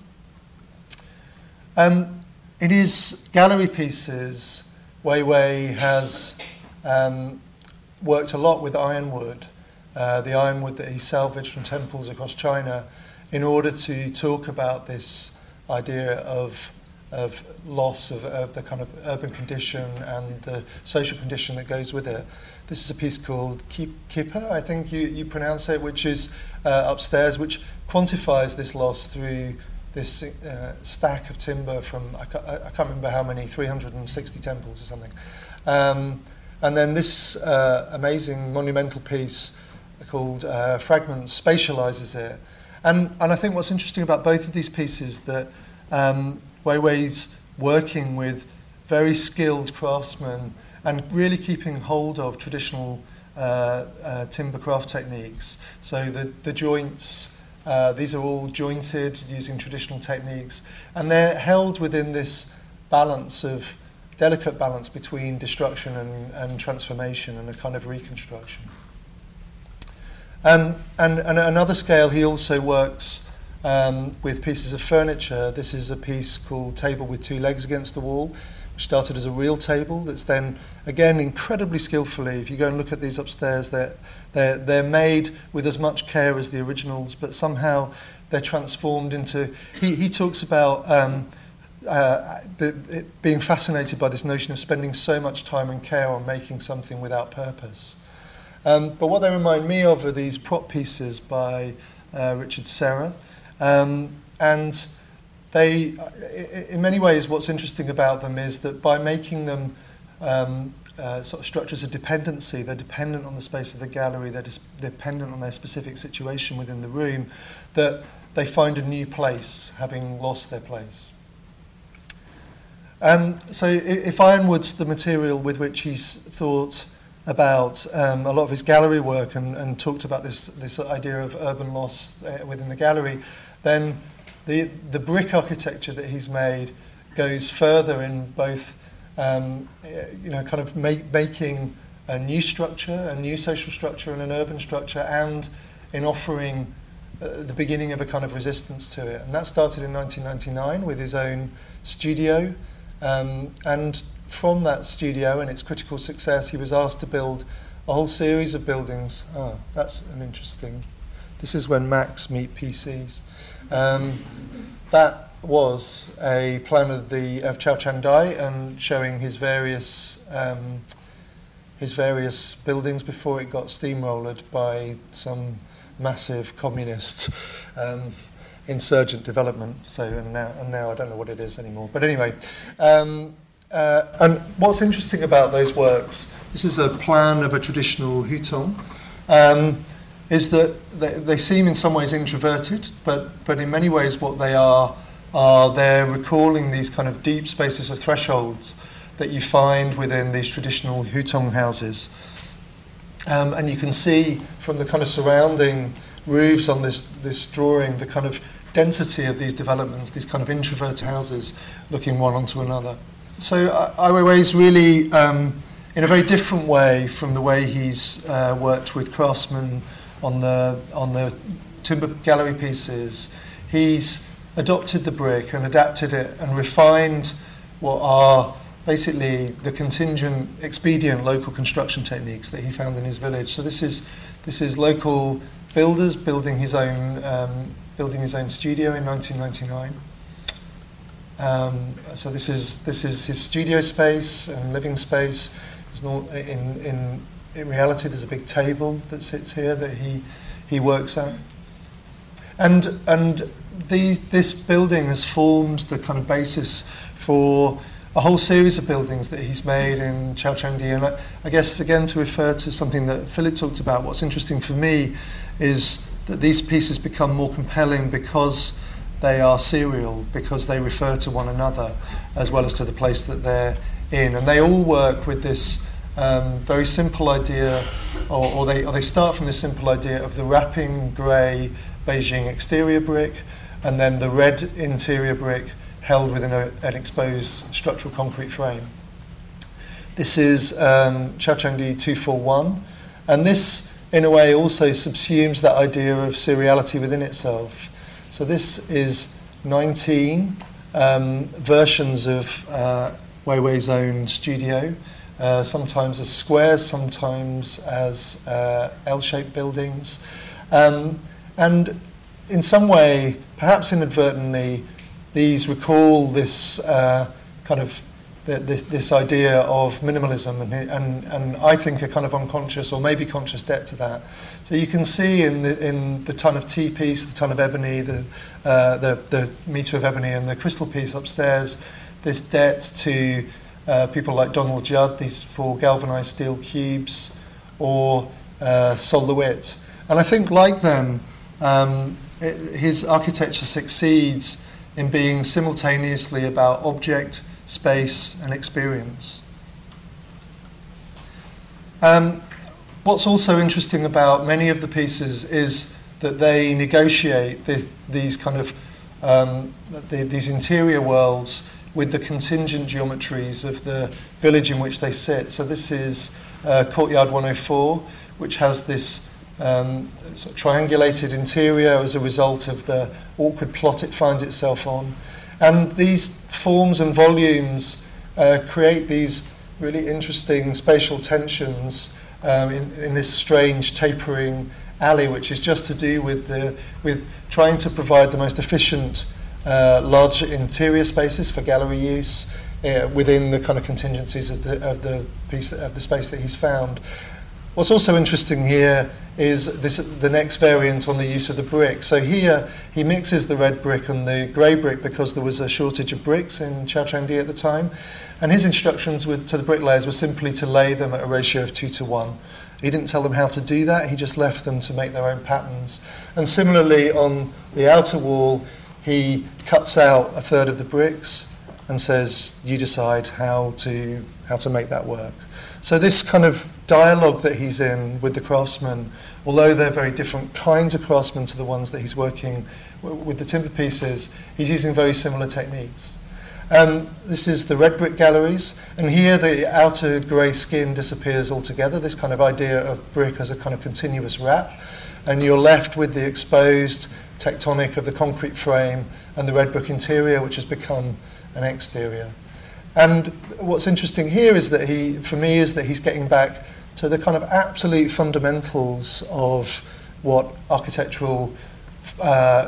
Um, in his gallery pieces, Wei Wei has um, worked a lot with ironwood, uh, the ironwood that he salvaged from temples across China, in order to talk about this idea of of loss of, of the kind of urban condition and the social condition that goes with it. This is a piece called Kippa, I think you, you pronounce it, which is uh, upstairs, which quantifies this loss through this uh, stack of timber from, I can't, I can't remember how many, three hundred sixty temples or something. Um, and then this uh, amazing monumental piece called uh, Fragments spatializes it. And, and I think what's interesting about both of these pieces that um, Wei Wei's working with very skilled craftsmen and really keeping hold of traditional uh, uh, timber craft techniques. So the, the joints, uh, these are all jointed using traditional techniques, and they're held within this balance of, delicate balance between destruction and, and transformation and a kind of reconstruction. Um, and, and at another scale, he also works Um, with pieces of furniture. This is a piece called Table with Two Legs Against the Wall, which started as a real table that's then, again, incredibly skillfully, if you go and look at these upstairs, they're, they're, they're made with as much care as the originals, but somehow they're transformed into... He, he talks about um, uh, the, it, being fascinated by this notion of spending so much time and care on making something without purpose. Um, but what they remind me of are these prop pieces by uh, Richard Serra. Um, and they, in many ways, what's interesting about them is that by making them um, uh, sort of structures of dependency, they're dependent on the space of the gallery, they're dis- dependent on their specific situation within the room, that they find a new place, having lost their place. Um, so if ironwood's the material with which he's thought about um, a lot of his gallery work and, and talked about this, this idea of urban loss uh, within the gallery, then the the brick architecture that he's made goes further in both, um, you know, kind of make, making a new structure, a new social structure and an urban structure, and in offering uh, the beginning of a kind of resistance to it. And that started in nineteen ninety-nine with his own studio. Um, and from that studio and its critical success, he was asked to build a whole series of buildings. Ah, that's an interesting... This is when Macs meet P Cs. Um, that was a plan of the of Chao Chang-dai and showing his various um, his various buildings before it got steamrolled by some massive communist um, insurgent development. So and now and now I don't know what it is anymore. But anyway. Um, Uh, and what's interesting about those works, this is a plan of a traditional hutong, um, is that they, they seem in some ways introverted, but, but in many ways what they are, are they're recalling these kind of deep spaces of thresholds that you find within these traditional hutong houses. Um, and you can see from the kind of surrounding roofs on this, this drawing, the kind of density of these developments, these kind of introverted houses looking one onto another. So uh, Ai Weiwei is really, um, in a very different way from the way he's uh, worked with craftsmen on the, on the timber gallery pieces, he's adopted the brick and adapted it and refined what are basically the contingent, expedient local construction techniques that he found in his village. So this is this is local builders building his own um, building his own studio in nineteen ninety-nine. Um, so this is this is his studio space and living space. There's no, in in in reality, there's a big table that sits here that he he works at, and and the this building has formed the kind of basis for a whole series of buildings that he's made in Chaotiangdi. And I, I guess, again, to refer to something that Philip talked about, what's interesting for me is that these pieces become more compelling because they are serial, because they refer to one another as well as to the place that they're in. And they all work with this um, very simple idea, or, or, they, or they start from this simple idea of the wrapping grey Beijing exterior brick and then the red interior brick held within a, an exposed structural concrete frame. This is um, Chaotiangdi two forty-one, and this, in a way, also subsumes that idea of seriality within itself. So this is nineteen um, versions of uh, Weiwei's own studio, uh, sometimes as squares, sometimes as uh, L-shaped buildings. Um, and in some way, perhaps inadvertently, these recall this uh, kind of the, this, this idea of minimalism, and, and and I think a kind of unconscious or maybe conscious debt to that. So you can see in the in the ton of tea piece, the ton of ebony, the uh, the the meter of ebony, and the crystal piece upstairs, this debt to uh, people like Donald Judd, these four galvanized steel cubes, or uh, Sol LeWitt. And I think, like them, um, it, his architecture succeeds in being simultaneously about object, space, and experience. Um, what's also interesting about many of the pieces is that they negotiate the, these kind of um, the, these interior worlds with the contingent geometries of the village in which they sit. So this is uh, Courtyard one oh four, which has this Um, sort of triangulated interior as a result of the awkward plot it finds itself on. And these forms and volumes uh, create these really interesting spatial tensions um, in, in this strange tapering alley, which is just to do with the with trying to provide the most efficient uh, large interior spaces for gallery use uh, within the kind of contingencies of the of the piece that, of the space that he's found. What's also interesting here is this, the next variant on the use of the brick. So here he mixes the red brick and the grey brick because there was a shortage of bricks in Chaotiangdi at the time. And his instructions were, to the bricklayers were simply to lay them at a ratio of two to one. He didn't tell them how to do that, he just left them to make their own patterns. And similarly on the outer wall, he cuts out a third of the bricks and says, you decide how to how to make that work. So this kind of dialogue that he's in with the craftsmen, although they're very different kinds of craftsmen to the ones that he's working w- with the timber pieces, he's using very similar techniques. Um, this is the red brick galleries, and here the outer grey skin disappears altogether, this kind of idea of brick as a kind of continuous wrap, and you're left with the exposed tectonic of the concrete frame and the red brick interior, which has become an exterior. And what's interesting here is that he, for me, is that he's getting back to the kind of absolute fundamentals of what architectural, uh,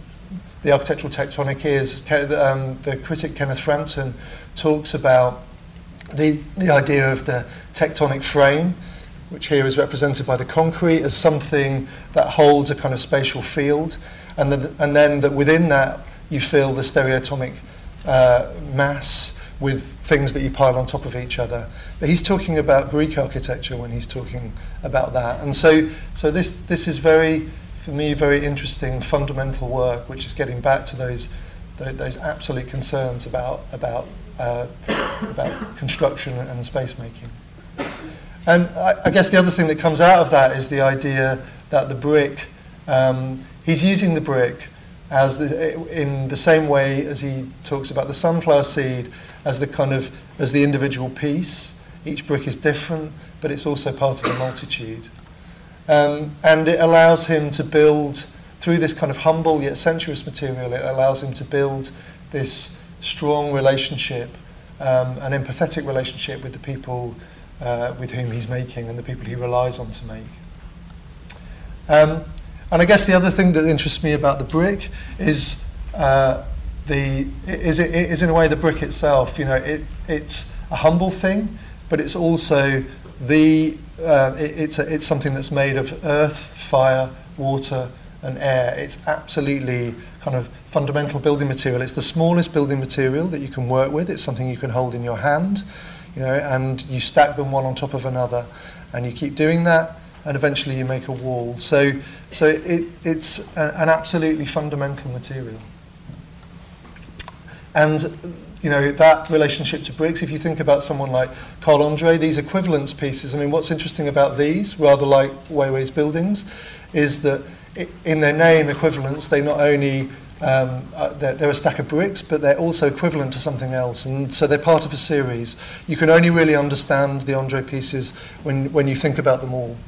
the architectural tectonic is. Um, the critic Kenneth Frampton talks about the, the idea of the tectonic frame, which here is represented by the concrete as something that holds a kind of spatial field, and, the, and then that within that you feel the stereotomic uh, mass, with things that you pile on top of each other. But he's talking about Greek architecture when he's talking about that. And so, so this this is very, for me, very interesting fundamental work, which is getting back to those those, those absolute concerns about about uh, about construction and space making. And I, I guess the other thing that comes out of that is the idea that the brick, um, he's using the brick as the, in the same way as he talks about the sunflower seed as the kind of as the individual piece. Each brick is different, but it's also part of a multitude. Um, and it allows him to build, through this kind of humble yet sensuous material, it allows him to build this strong relationship, um, an empathetic relationship with the people uh, with whom he's making and the people he relies on to make. Um, and I guess the other thing that interests me about the brick is uh, the is it is in a way the brick itself. You know, it it's a humble thing, but it's also the uh, it, it's a, it's something that's made of earth, fire, water, and air. It's absolutely kind of fundamental building material. It's the smallest building material that you can work with. It's something you can hold in your hand, you know, and you stack them one on top of another, and you keep doing that, and eventually you make a wall. So, so it, it's a, an absolutely fundamental material. And, you know, that relationship to bricks, if you think about someone like Carl Andre, these equivalence pieces, I mean, what's interesting about these, rather like Weiwei's buildings, is that in their name, equivalence, they not only, um, uh, they're, they're a stack of bricks, but they're also equivalent to something else. And so they're part of a series. You can only really understand the Andre pieces when, when you think about them all.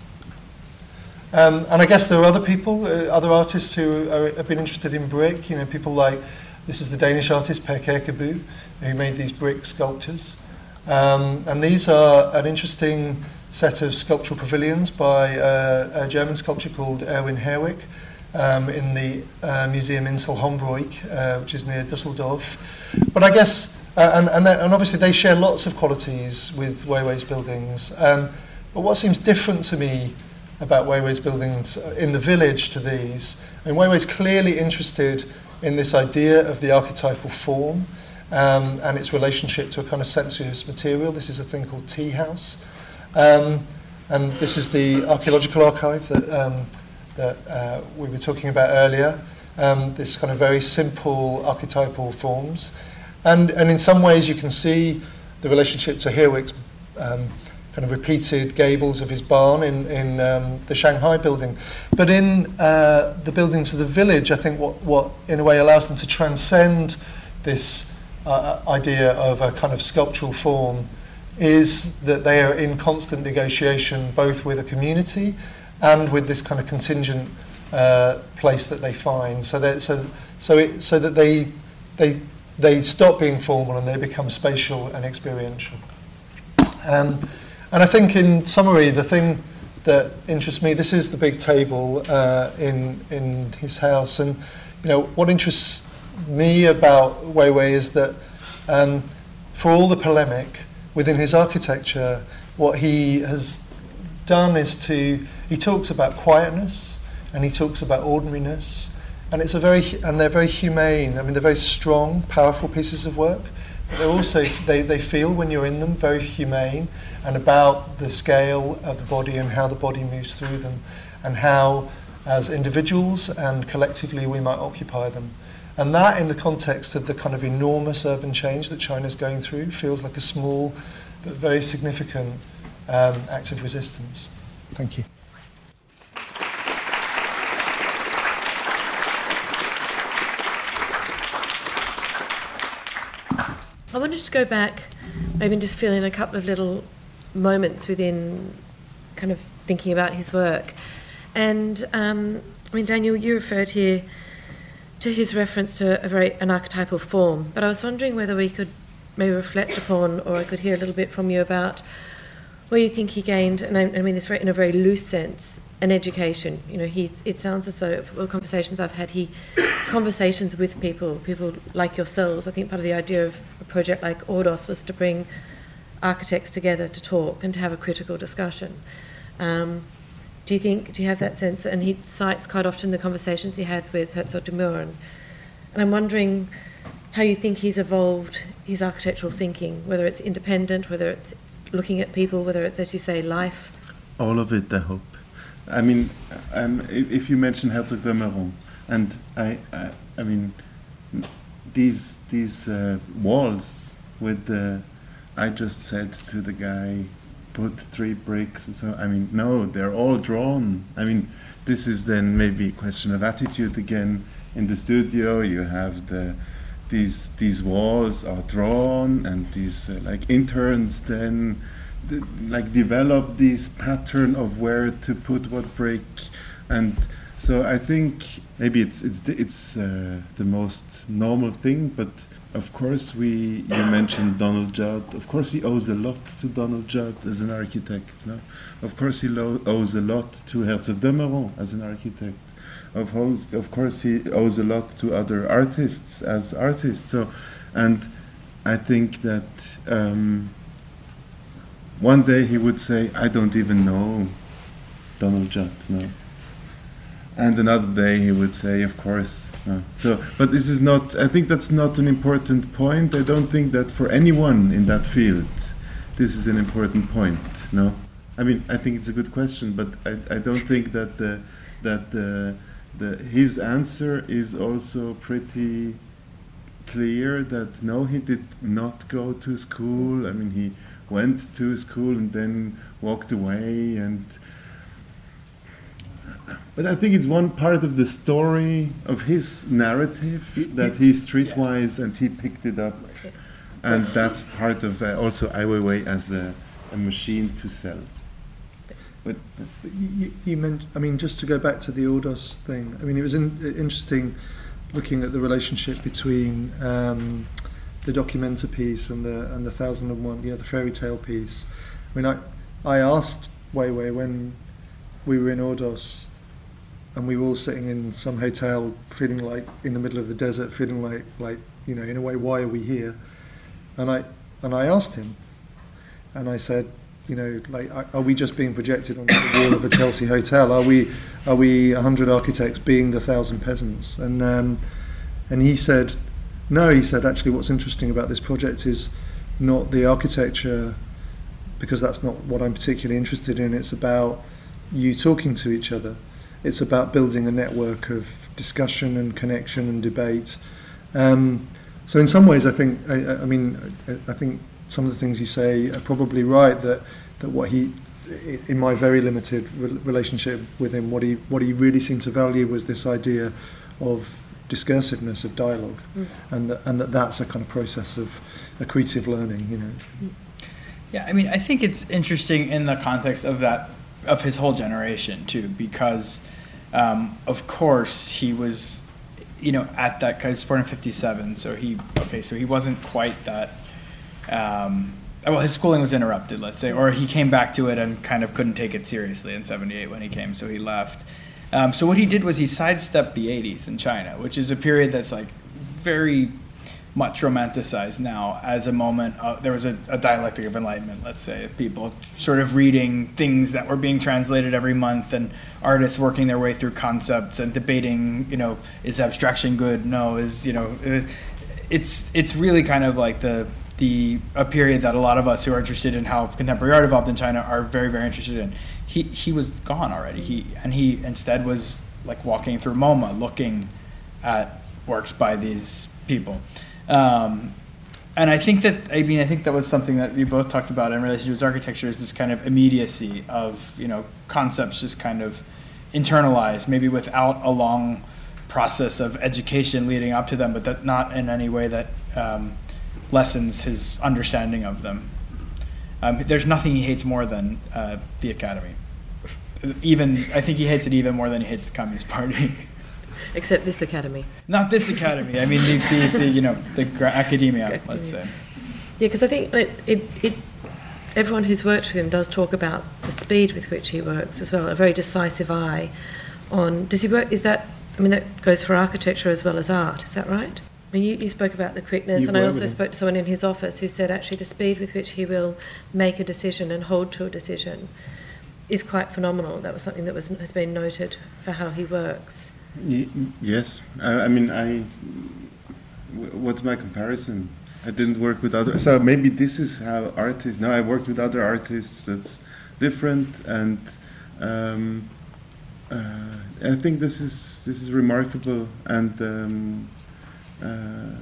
Um, and I guess there are other people, uh, other artists who are, have been interested in brick. You know, people like, this is the Danish artist Per Kærkebo, who made these brick sculptures. Um, and these are an interesting set of sculptural pavilions by uh, a German sculptor called Erwin Herwig um, in the uh, Museum Insel Hombruik, uh, which is near Dusseldorf. But I guess, uh, and, and, and obviously they share lots of qualities with Weiwei's buildings. Um, but what seems different to me about Weiwei's buildings in the village to these, I mean, Weiwei's clearly interested in this idea of the archetypal form um, and its relationship to a kind of sensuous material. This is a thing called tea house. Um, and this is the archaeological archive that, um, that uh, we were talking about earlier. Um, this kind of very simple archetypal forms. And, and in some ways you can see the relationship to Herwig's um, kind of repeated gables of his barn in, in um, the Shanghai building. But in uh, the buildings of the village, I think what, what in a way allows them to transcend this uh, idea of a kind of sculptural form is that they are in constant negotiation both with a community and with this kind of contingent uh, place that they find. So that so so it, so that they they they stop being formal and they become spatial and experiential. Um, And I think, in summary, the thing that interests me, this is the big table uh, in in his house, and you know what interests me about Weiwei is that, um, for all the polemic within his architecture, what he has done is to he talks about quietness and he talks about ordinariness, and it's a very and they're very humane. I mean, they're very strong, powerful pieces of work. They're also, they, they feel when you're in them very humane and about the scale of the body and how the body moves through them and how as individuals and collectively we might occupy them. And that in the context of the kind of enormous urban change that China's going through feels like a small but very significant um, act of resistance. Thank you. I wanted to go back, maybe just fill in a couple of little moments within kind of thinking about his work. And, um, I mean, Daniel, you referred here to his reference to a very an archetypal form, but I was wondering whether we could maybe reflect upon, or I could hear a little bit from you about where you think he gained, and I, I mean this in a very loose sense, an education. You know, he. It sounds as though, for conversations I've had, he conversations with people, people like yourselves. I think part of the idea of a project like Ordos was to bring architects together to talk and to have a critical discussion. Um, do you think? Do you have that sense? And he cites quite often the conversations he had with Herzog de Meuron, and I'm wondering how you think he's evolved his architectural thinking, whether it's independent, whether it's looking at people, whether it's, as you say, life? All of it, I hope. I mean, um, if, if you mention Herzog de Meuron, and I, I, I mean, these these uh, walls with the, I just said to the guy, put three bricks. So I mean, no, they're all drawn. I mean, this is then maybe a question of attitude again. In the studio, you have the these these walls are drawn, and these uh, like interns then the, like develop this pattern of where to put what brick, and so I think maybe it's it's the, it's uh, the most normal thing. But of course, we you mentioned Donald Judd. Of course, he owes a lot to Donald Judd as an architect. No? Of course, he lo- owes a lot to Herzog de Meuron as an architect. Of, course, of course, he owes a lot to other artists as artists. So, and I think that um, one day he would say, "I don't even know Donald Judd." No. And another day he would say, "Of course." No. So, but this is not. I think that's not an important point. I don't think that for anyone in that field, this is an important point. No. I mean, I think it's a good question, but I, I don't think that the that the The, his answer is also pretty clear that no, he did not go to school. I mean, he went to school and then walked away. And but I think it's one part of the story of his narrative that he's streetwise and he picked it up, and that's part of uh, also Ai Weiwei as a, a machine to sell. But you, you meant, I mean, just to go back to the Ordos thing, I mean, it was in, interesting looking at the relationship between um, the Documenta piece and the and the Thousand and One, you know, the fairy tale piece. I mean, I I asked Weiwei when we were in Ordos and we were all sitting in some hotel, feeling like in the middle of the desert, feeling like like you know, in a way, why are we here? And I and I asked him, and I said, you know, like, are we just being projected onto the wall of a Chelsea hotel? Are we, are we a hundred architects being the thousand peasants? And um, and he said, no. He said, actually, what's interesting about this project is not the architecture, because that's not what I'm particularly interested in. It's about you talking to each other. It's about building a network of discussion and connection and debate. Um, so in some ways, I think, I, I mean, I, I think. Some of the things you say are probably right, that, that what he, in my very limited re- relationship with him, what he what he really seemed to value was this idea of discursiveness, of dialogue, mm. and that and that that's a kind of process of accretive learning, you know. Yeah, I mean, I think it's interesting in the context of that, of his whole generation too, because um, of course he was, you know, at that, because he was born in fifty-seven, so he okay, so he wasn't quite that. Um, well, his schooling was interrupted, let's say, or he came back to it and kind of couldn't take it seriously in seventy-eight when he came, so he left. Um, so what he did was he sidestepped the eighties in China, which is a period that's like very much romanticized now as a moment of, there was a, a dialectic of enlightenment, let's say, people sort of reading things that were being translated every month, and artists working their way through concepts and debating, you know, is abstraction good? No, is, you know, it's it's really kind of like the The, a period that a lot of us who are interested in how contemporary art evolved in China are very, very interested in. He he was gone already. He and he instead was like walking through MoMA, looking at works by these people. Um, and I think that I mean I think that was something that we both talked about in relation to his architecture, is this kind of immediacy of, you know, concepts just kind of internalized, maybe without a long process of education leading up to them, but that not in any way that um, lessens his understanding of them. Um, there's nothing he hates more than uh, the academy. Even I think he hates it even more than he hates the Communist Party. Except this academy. Not this academy. I mean, the, the, the you know the gra- academia, let's say. Yeah, because I think it, it it everyone who's worked with him does talk about the speed with which he works as well. A very decisive eye on. Does he work? Is that? I mean, that goes for architecture as well as art. Is that right? I mean, you, you spoke about the quickness, You've and I also spoke to someone in his office who said actually the speed with which he will make a decision and hold to a decision is quite phenomenal. That was something that was has been noted for how he works. Y- yes, I, I mean, I. W- what's my comparison? I didn't work with other. So maybe this is how artists. Now I worked with other artists. That's different, and um, uh, I think this is this is remarkable. And um, uh,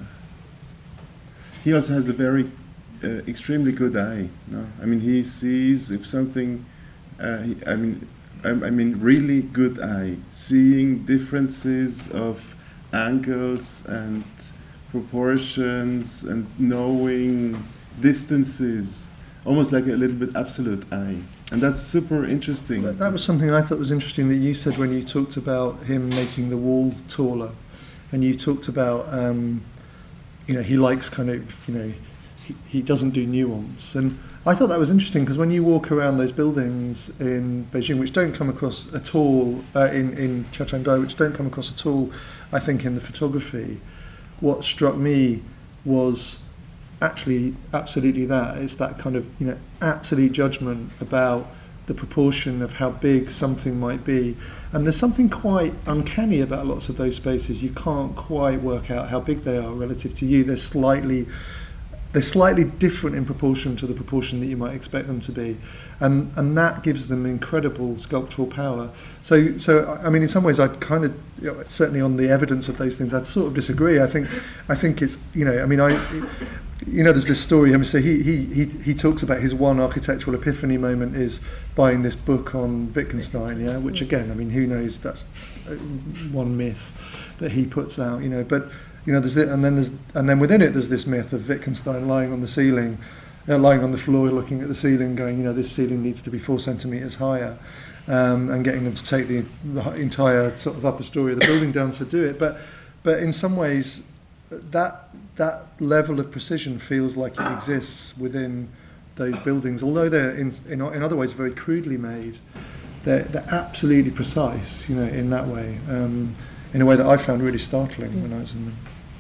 he also has a very uh, extremely good eye. No, I mean he sees if something. Uh, he, I mean, I, I mean really good eye, seeing differences of angles and proportions and knowing distances, almost like a little bit absolute eye, and that's super interesting. That, that was something I thought was interesting that you said when you talked about him making the wall taller, and you talked about um, you know he likes kind of you know he, he doesn't do nuance, and I thought that was interesting because when you walk around those buildings in Beijing, which don't come across at all uh, in in Qiachuangai, which don't come across at all, I think in the photography. What struck me was actually absolutely that. It's that kind of you know absolute judgment about the proportion of how big something might be. And there's something quite uncanny about lots of those spaces. You can't quite work out how big they are relative to you. They're slightly they're slightly different in proportion to the proportion that you might expect them to be. And and that gives them incredible sculptural power. So, so I mean, in some ways, I'd kind of, you know, certainly on the evidence of those things, I'd sort of disagree. I think I think it's, you know, I mean, I, you know, there's this story, I mean, so he, he, he, he talks about his one architectural epiphany moment is buying this book on Wittgenstein, yeah, which again, I mean, who knows, that's one myth that he puts out, you know, but you know, there's the, and then there's and then within it there's this myth of Wittgenstein lying on the ceiling, you know, lying on the floor, looking at the ceiling, going, you know, this ceiling needs to be four centimeters higher, um, and getting them to take the, the entire sort of upper story of the building down to do it. But but in some ways, that that level of precision feels like it exists within those buildings, although they're in in, in other ways very crudely made. They're they're absolutely precise, you know, in that way. Um, in a way that I found really startling mm. when I was in them.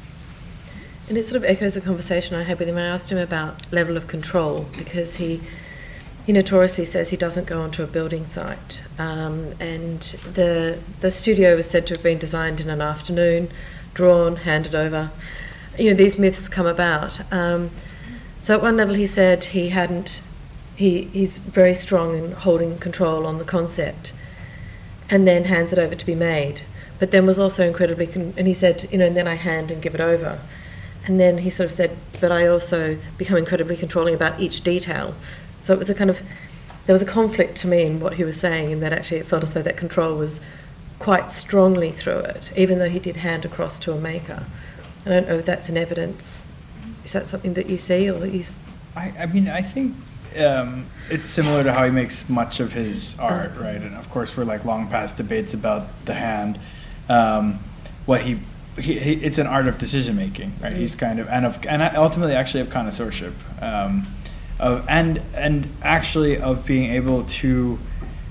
And it sort of echoes a conversation I had with him. I asked him about level of control, because he he notoriously says he doesn't go onto a building site. Um, and the the studio was said to have been designed in an afternoon, drawn, handed over. You know, these myths come about. Um, so at one level he said he hadn't, he, he's very strong in holding control on the concept and then hands it over to be made. But then was also incredibly, con- and he said, you know, and then I hand and give it over. And then he sort of said, but I also become incredibly controlling about each detail. So it was a kind of, there was a conflict to me in what he was saying, in that actually it felt as though that control was quite strongly through it, even though he did hand across to a maker. I don't know if that's an evidence. Is that something that you see, or you? I, I mean, I think um, it's similar to how he makes much of his art, oh. right? And of course, we're like long past debates about the hand. Um, what he, he, he, it's an art of decision making, right? Mm-hmm. He's kind of and of and ultimately actually of connoisseurship, um, of and and actually of being able to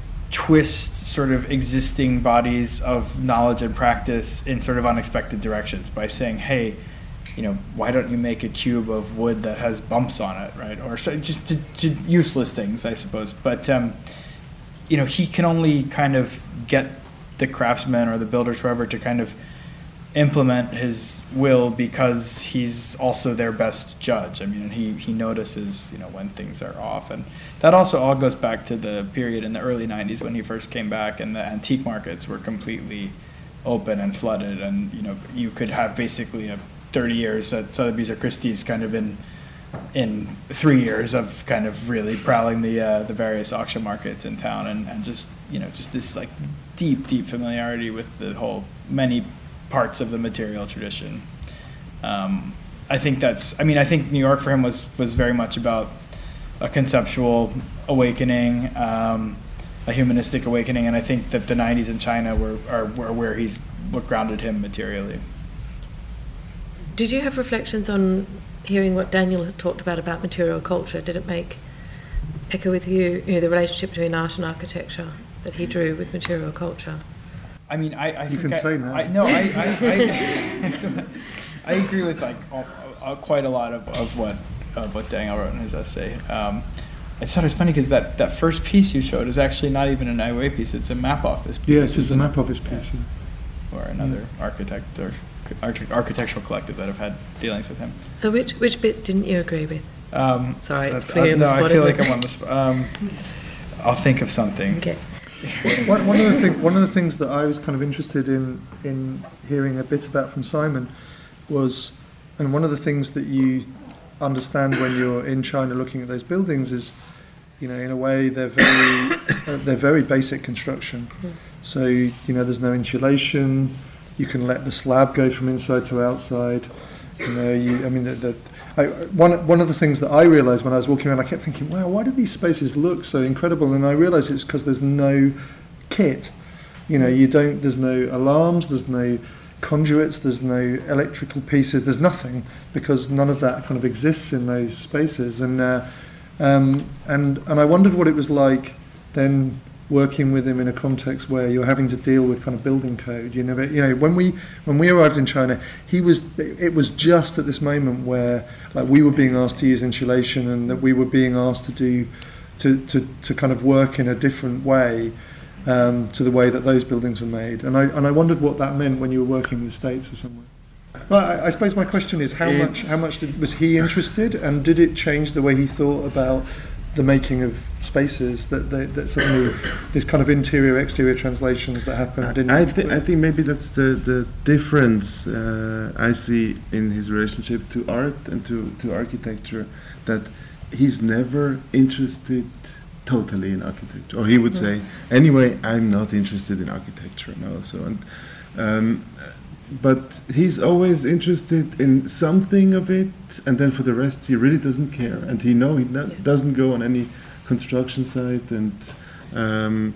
twist sort of existing bodies of knowledge and practice in sort of unexpected directions by saying, hey, you know, why don't you make a cube of wood that has bumps on it, right? Or so just to, to useless things, I suppose. But um, you know, he can only kind of get the craftsman or the builders, whoever, to kind of implement his will because he's also their best judge. I mean, and he, he notices, you know, when things are off. And that also all goes back to the period in the early nineties when he first came back and the antique markets were completely open and flooded. And, you know, you could have basically a thirty years at Sotheby's or Christie's kind of in in three years of kind of really prowling the uh, the various auction markets in town, and, and just, you know, just this like deep, deep familiarity with the whole many parts of the material tradition. Um, I think that's, I mean, I think New York for him was, was very much about a conceptual awakening, um, a humanistic awakening, and I think that the nineties in China were, are, were where he's, what grounded him materially. Did you have reflections on hearing what Daniel had talked about, about material culture? Did it make echo with you, you know, the relationship between art and architecture that he drew with material culture? I mean, I, I you think can I, say no. I, no, I, I, I, I agree with like all, all, quite a lot of, of what of what Daniel wrote in his essay. Um, I thought it was funny because that, that first piece you showed is actually not even an Ai Weiwei piece; it's a map office piece. Yes, it's a map office piece. Yeah. or another mm. architect or arch- architectural collective that have had dealings with him. So which which bits didn't you agree with? Um, Sorry, it's uh, putting you on the no, spot, I feel isn't like it? I'm on the spot. Um, I'll think of something. Okay. one, one of the thing, one of the things that I was kind of interested in in hearing a bit about from Simon was, and one of the things that you understand when you're in China looking at those buildings is, you know, in a way they're very uh, they're very basic construction. Mm. So you know, there's no insulation. You can let the slab go from inside to outside. You know, you, I mean, the, the, I, one one of the things that I realised when I was walking around, I kept thinking, wow, why do these spaces look so incredible? And I realised it's because there's no kit. You know, you don't. There's no alarms. There's no conduits. There's no electrical pieces. There's nothing, because none of that kind of exists in those spaces. And uh, um, and and I wondered what it was like then working with him in a context where you're having to deal with kind of building code. You know, you know, when we when we arrived in China, he was. It was just at this moment where, like, we were being asked to use insulation, and that we were being asked to do, to to, to kind of work in a different way um, to the way that those buildings were made. And I and I wondered what that meant when you were working in the States or somewhere. Well, I, I suppose my question is how it's much how much did, was he interested, and did it change the way he thought about the making of spaces, that that, that suddenly this kind of interior exterior translations that happened in I, I think I think maybe that's the the difference uh, I see in his relationship to art and to, to architecture, that he's never interested totally in architecture, or he would say anyway, I'm not interested in architecture now. So and um, but he's always interested in something of it, and then for the rest he really doesn't care, and he know he not, Yeah. doesn't go on any construction site, and um,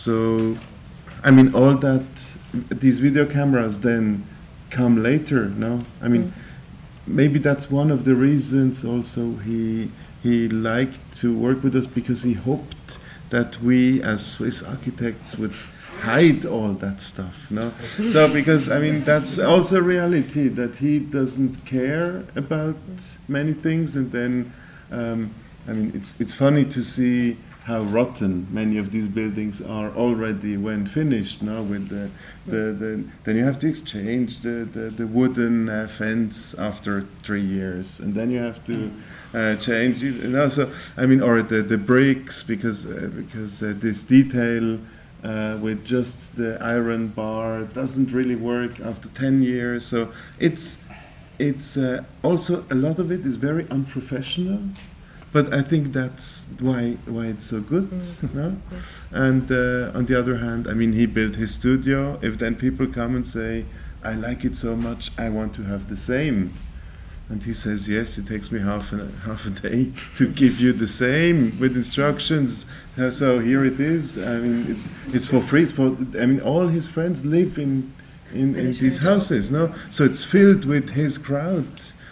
so I mean all that, these video cameras then come later. No, I mean Mm. maybe that's one of the reasons also he he liked to work with us, because he hoped that we as Swiss architects would hide all that stuff, no? So because I mean that's also a reality, that he doesn't care about many things, and then um, I mean it's it's funny to see how rotten many of these buildings are already when finished, no? With the the, the then you have to exchange the the, the wooden uh, fence after three years, and then you have to uh, change it, you know. So I mean, or the the bricks, because uh, because uh, this detail. Uh, with just the iron bar doesn't really work after ten years. So it's it's uh, also a lot of it is very unprofessional, but I think that's why why it's so good. Mm. No? And uh, on the other hand, I mean, he built his studio. If then people come and say, I like it so much, I want to have the same. And he says, yes, it takes me half a, half a day to give you the same with instructions. Uh, so here it is. I mean, it's it's for free. It's for, I mean, all his friends live in, in, in these houses, no? So it's filled with his crowd.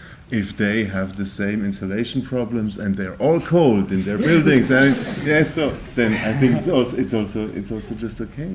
If they have the same insulation problems and they're all cold in their buildings, and yeah, so then I think it's also it's also it's also just okay.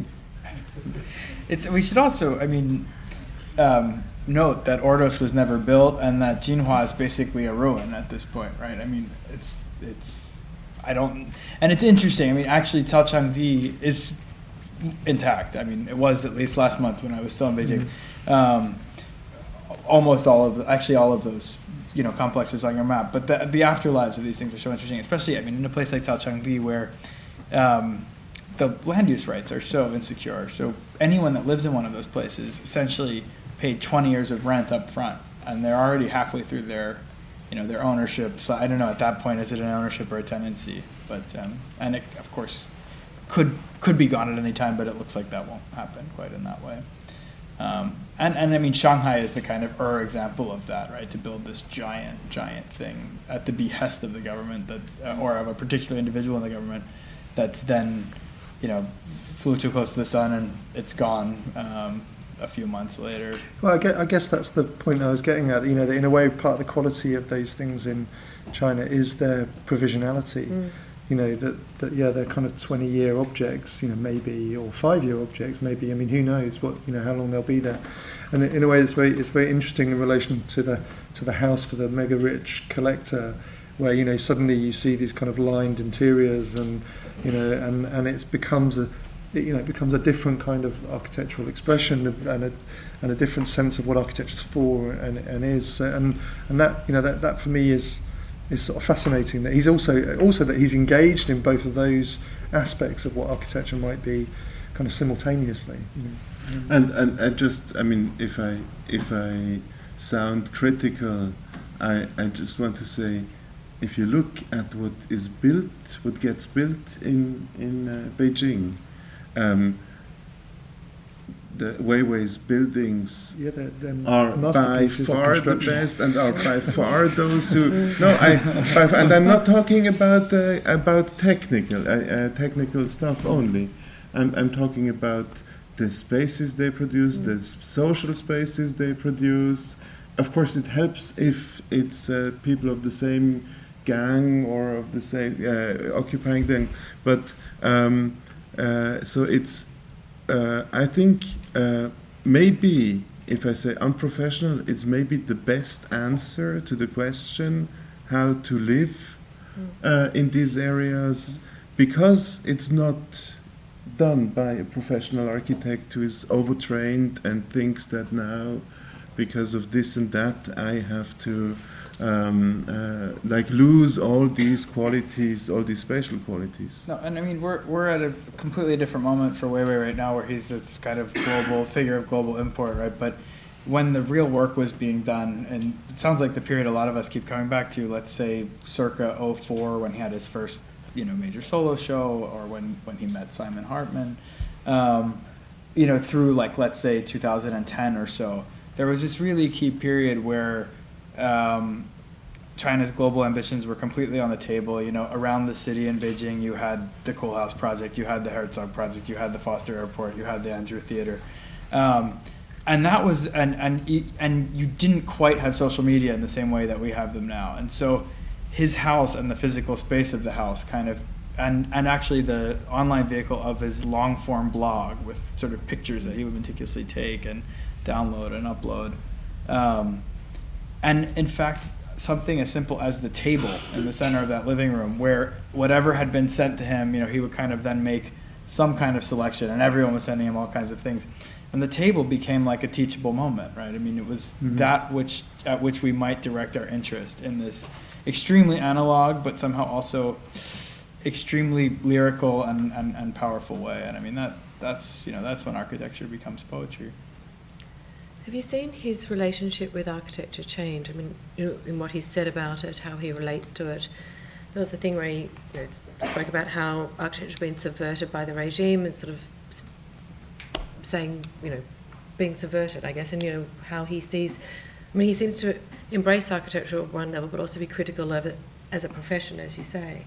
It's we should also, I mean, um, note that Ordos was never built, and that Jinhua is basically a ruin at this point, right? I mean, it's it's I don't, and it's interesting. I mean, actually, Taochangdi is intact. I mean, it was at least last month when I was still in Beijing. Mm-hmm. Um, almost all of the, actually all of those, you know, complexes on your map. But the the afterlives of these things are so interesting, especially I mean in a place like Taochangdi where um, the land use rights are so insecure. So anyone that lives in one of those places essentially paid twenty years of rent up front, and they're already halfway through their, you know, their ownership. So I don't know at that point, is it an ownership or a tenancy? But um, and it of course could could be gone at any time, but it looks like that won't happen quite in that way. Um, and, and I mean, Shanghai is the kind of er example of that, right? To build this giant, giant thing at the behest of the government, that, uh, or of a particular individual in the government, that's then, you know, flew too close to the sun and it's gone um, a few months later. Well, I guess, I guess that's the point I was getting at. You know, that in a way, part of the quality of those things in China is their provisionality. Mm. You know, that, that yeah, they're kind of twenty-year objects, you know, maybe, or five-year objects, maybe. I mean, who knows what, you know, how long they'll be there. And in a way, it's very, it's very interesting in relation to the to the house for the mega-rich collector, where, you know, suddenly you see these kind of lined interiors, and, you know, and, and it becomes a, it, you know, it becomes a different kind of architectural expression and a and a different sense of what architecture's for and, and is. And and that, you know, that, that for me is is sort of fascinating. That he's also also that he's engaged in both of those aspects of what architecture might be, kind of simultaneously. You know. And and I just, I mean, if I if I sound critical, I I just want to say, if you look at what is built, what gets built in in uh, Beijing, um, the Weiwei's buildings Yeah, they're, they're are by masterpieces of far the construction. best, and are by far those who. No, I. By, and I'm not talking about uh, about technical uh, uh, technical stuff only. I'm I'm talking about the spaces they produce, the s- social spaces they produce. Of course, it helps if it's uh, people of the same gang or of the same uh, occupying them. But um, uh, so it's. Uh, I think uh, maybe if I say unprofessional, it's maybe the best answer to the question how to live uh, in these areas, because it's not done by a professional architect who is overtrained and thinks that now, because of this and that, I have to um, uh, like lose all these qualities, all these spatial qualities. No, and I mean we're we're at a completely different moment for Weiwei right now, where he's this kind of global figure of global import, right? But when the real work was being done, and it sounds like the period a lot of us keep coming back to, let's say circa oh four, when he had his first, you know, major solo show, or when when he met Simon Hartman, um, you know, through like let's say two thousand ten or so, there was this really key period where Um, China's global ambitions were completely on the table. You know, around the city in Beijing, you had the Koolhaas project, you had the Herzog project, you had the Foster Airport, you had the Andrew Theater, um, and that was and and and you didn't quite have social media in the same way that we have them now. And so, his house and the physical space of the house, kind of, and and actually the online vehicle of his long form blog with sort of pictures that he would meticulously take and download and upload. Um, And in fact, something as simple as the table in the center of that living room, where whatever had been sent to him, you know, he would kind of then make some kind of selection, and everyone was sending him all kinds of things. And the table became like a teachable moment, right? I mean, it was mm-hmm. that which at which we might direct our interest in this extremely analog, but somehow also extremely lyrical and, and, and powerful way. And I mean, that that's, you know, that's when architecture becomes poetry. Have you seen his relationship with architecture change? I mean, you know, in what he said about it, how he relates to it. There was the thing where he, you know, spoke about how architecture has been subverted by the regime, and sort of saying, you know, being subverted, I guess, and, you know, how he sees... I mean, he seems to embrace architecture at one level, but also be critical of it as a profession, as you say.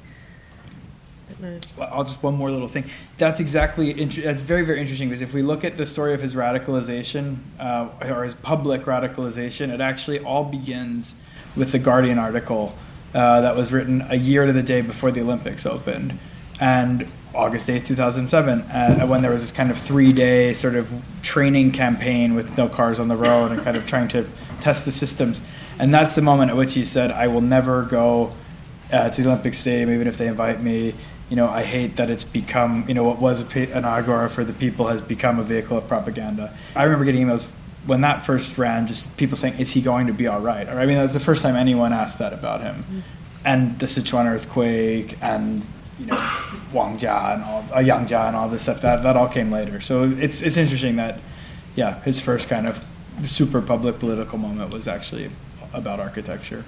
No. Well, I'll just one more little thing. That's exactly int- that's very very interesting, because if we look at the story of his radicalization uh, or his public radicalization, it actually all begins with the Guardian article uh, that was written a year to the day before the Olympics opened, and August eighth, two thousand seven, uh, when there was this kind of three-day sort of training campaign with no cars on the road and kind of trying to test the systems, and that's the moment at which he said, "I will never go uh, to the Olympic Stadium even if they invite me. You know, I hate that it's become, you know, what was an agora for the people has become a vehicle of propaganda." I remember getting emails when that first ran, just people saying, "Is he going to be all right?" Or, I mean, that was the first time anyone asked that about him. Mm-hmm. And the Sichuan earthquake and, you know, Wangjia and all, uh, Yangjia and all this stuff, that, that all came later. So it's it's interesting that, yeah, his first kind of super public political moment was actually about architecture.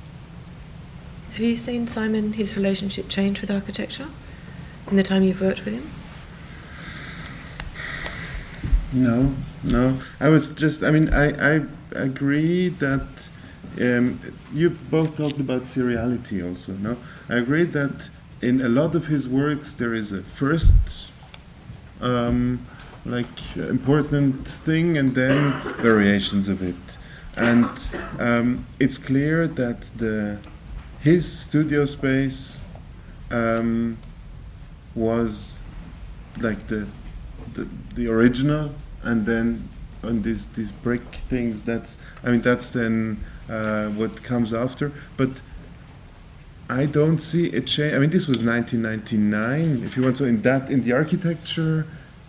Have you seen, Simon, his relationship change with architecture in the time you've worked with him? No, no. I was just, I mean, I, I agree that um, you both talked about seriality also, no? I agree that in a lot of his works there is a first um, like important thing and then variations of it. And um, it's clear that the his studio space um, was like the, the the original, and then on these these brick things. That's I mean that's then uh, what comes after. But I don't see a change. I mean, this was nineteen ninety-nine. If you want, so in that in the architecture,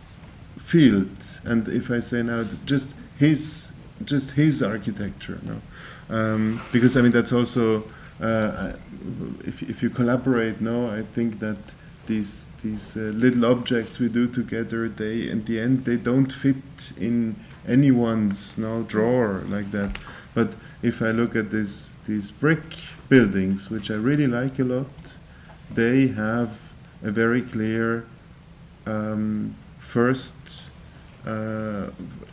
field, and if I say now just his just his architecture, no, um, because I mean that's also uh, if if you collaborate, no, I think that these these uh, little objects we do together, they in the end they don't fit in anyone's no drawer like that. But if I look at this these brick buildings, which I really like a lot, they have a very clear um, first. Uh,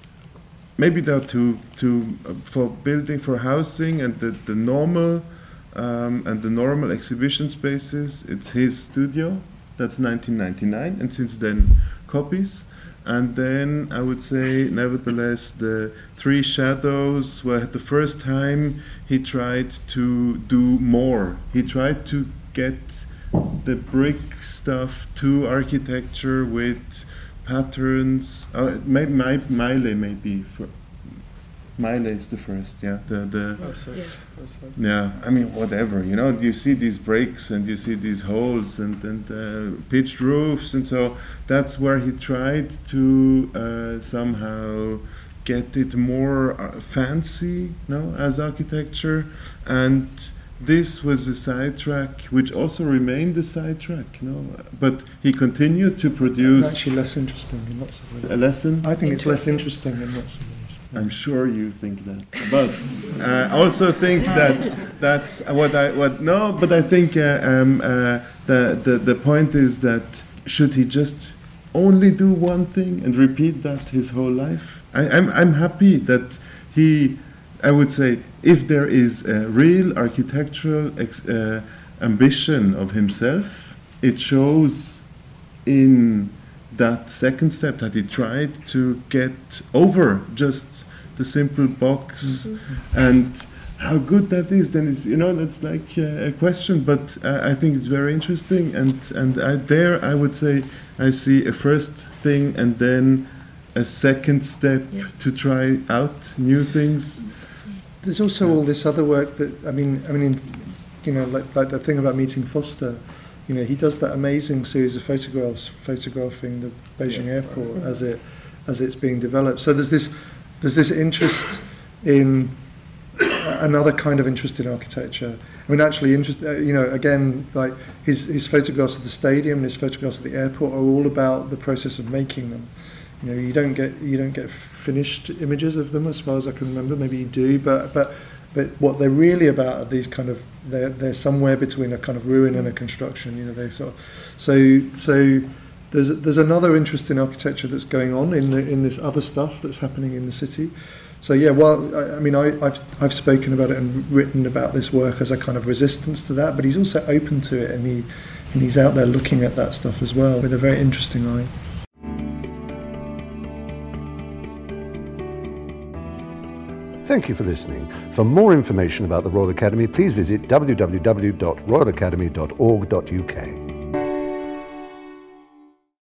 maybe they're to to uh, for building for housing and the the normal um, and the normal exhibition spaces. It's his studio. That's nineteen ninety-nine, and since then copies. And then I would say, nevertheless, the Three Shadows were the first time he tried to do more. He tried to get the brick stuff to architecture with patterns. Uh, my, my, Miley maybe. For, Miley is the first, yeah. The the Oh, sorry. Yeah. Oh, sorry. yeah. I mean, whatever. You know, you see these breaks and you see these holes and and uh, pitched roofs, and so that's where he tried to uh, somehow get it more uh, fancy, no, as architecture. And this was a sidetrack, which also remained a sidetrack, no. But he continued to produce Actually, less interesting in lots of ways. a lesson. I think it's less interesting in lots of ways. I'm sure you think that, but I also think that that's what I what no. But I think uh, um, uh, the the the point is that should he just only do one thing and repeat that his whole life? I, I'm I'm happy that he. I would say if there is a real architectural ex, uh, ambition of himself, it shows in that second step that he tried to get over just the simple box. Mm-hmm. And how good that is, then is, you know, that's like uh, a question, but uh, I think it's very interesting. And, and I, there I would say I see a first thing and then a second step Yeah. to try out new things. There's also all this other work that I mean, I mean, in, you know, like like the thing about meeting Foster. You know, he does that amazing series of photographs photographing the Beijing Yeah. airport as it as it's being developed. So there's this there's this interest in another kind of interest in architecture. I mean, actually, interest. Uh, you know, again, like his his photographs of the stadium and his photographs of the airport are all about the process of making them. You know, you don't get you don't get finished images of them, as far as I can remember. Maybe you do, but but but what they're really about are these kind of they're they're somewhere between a kind of ruin and a construction. You know, they sort of, so so there's there's another interest in architecture that's going on in the, in this other stuff that's happening in the city. So yeah, well, I, I mean, I, I've I've spoken about it and written about this work as a kind of resistance to that, but he's also open to it, and he and he's out there looking at that stuff as well with a very interesting eye. Thank you for listening. For more information about the Royal Academy, please visit w w w dot royal academy dot org dot u k.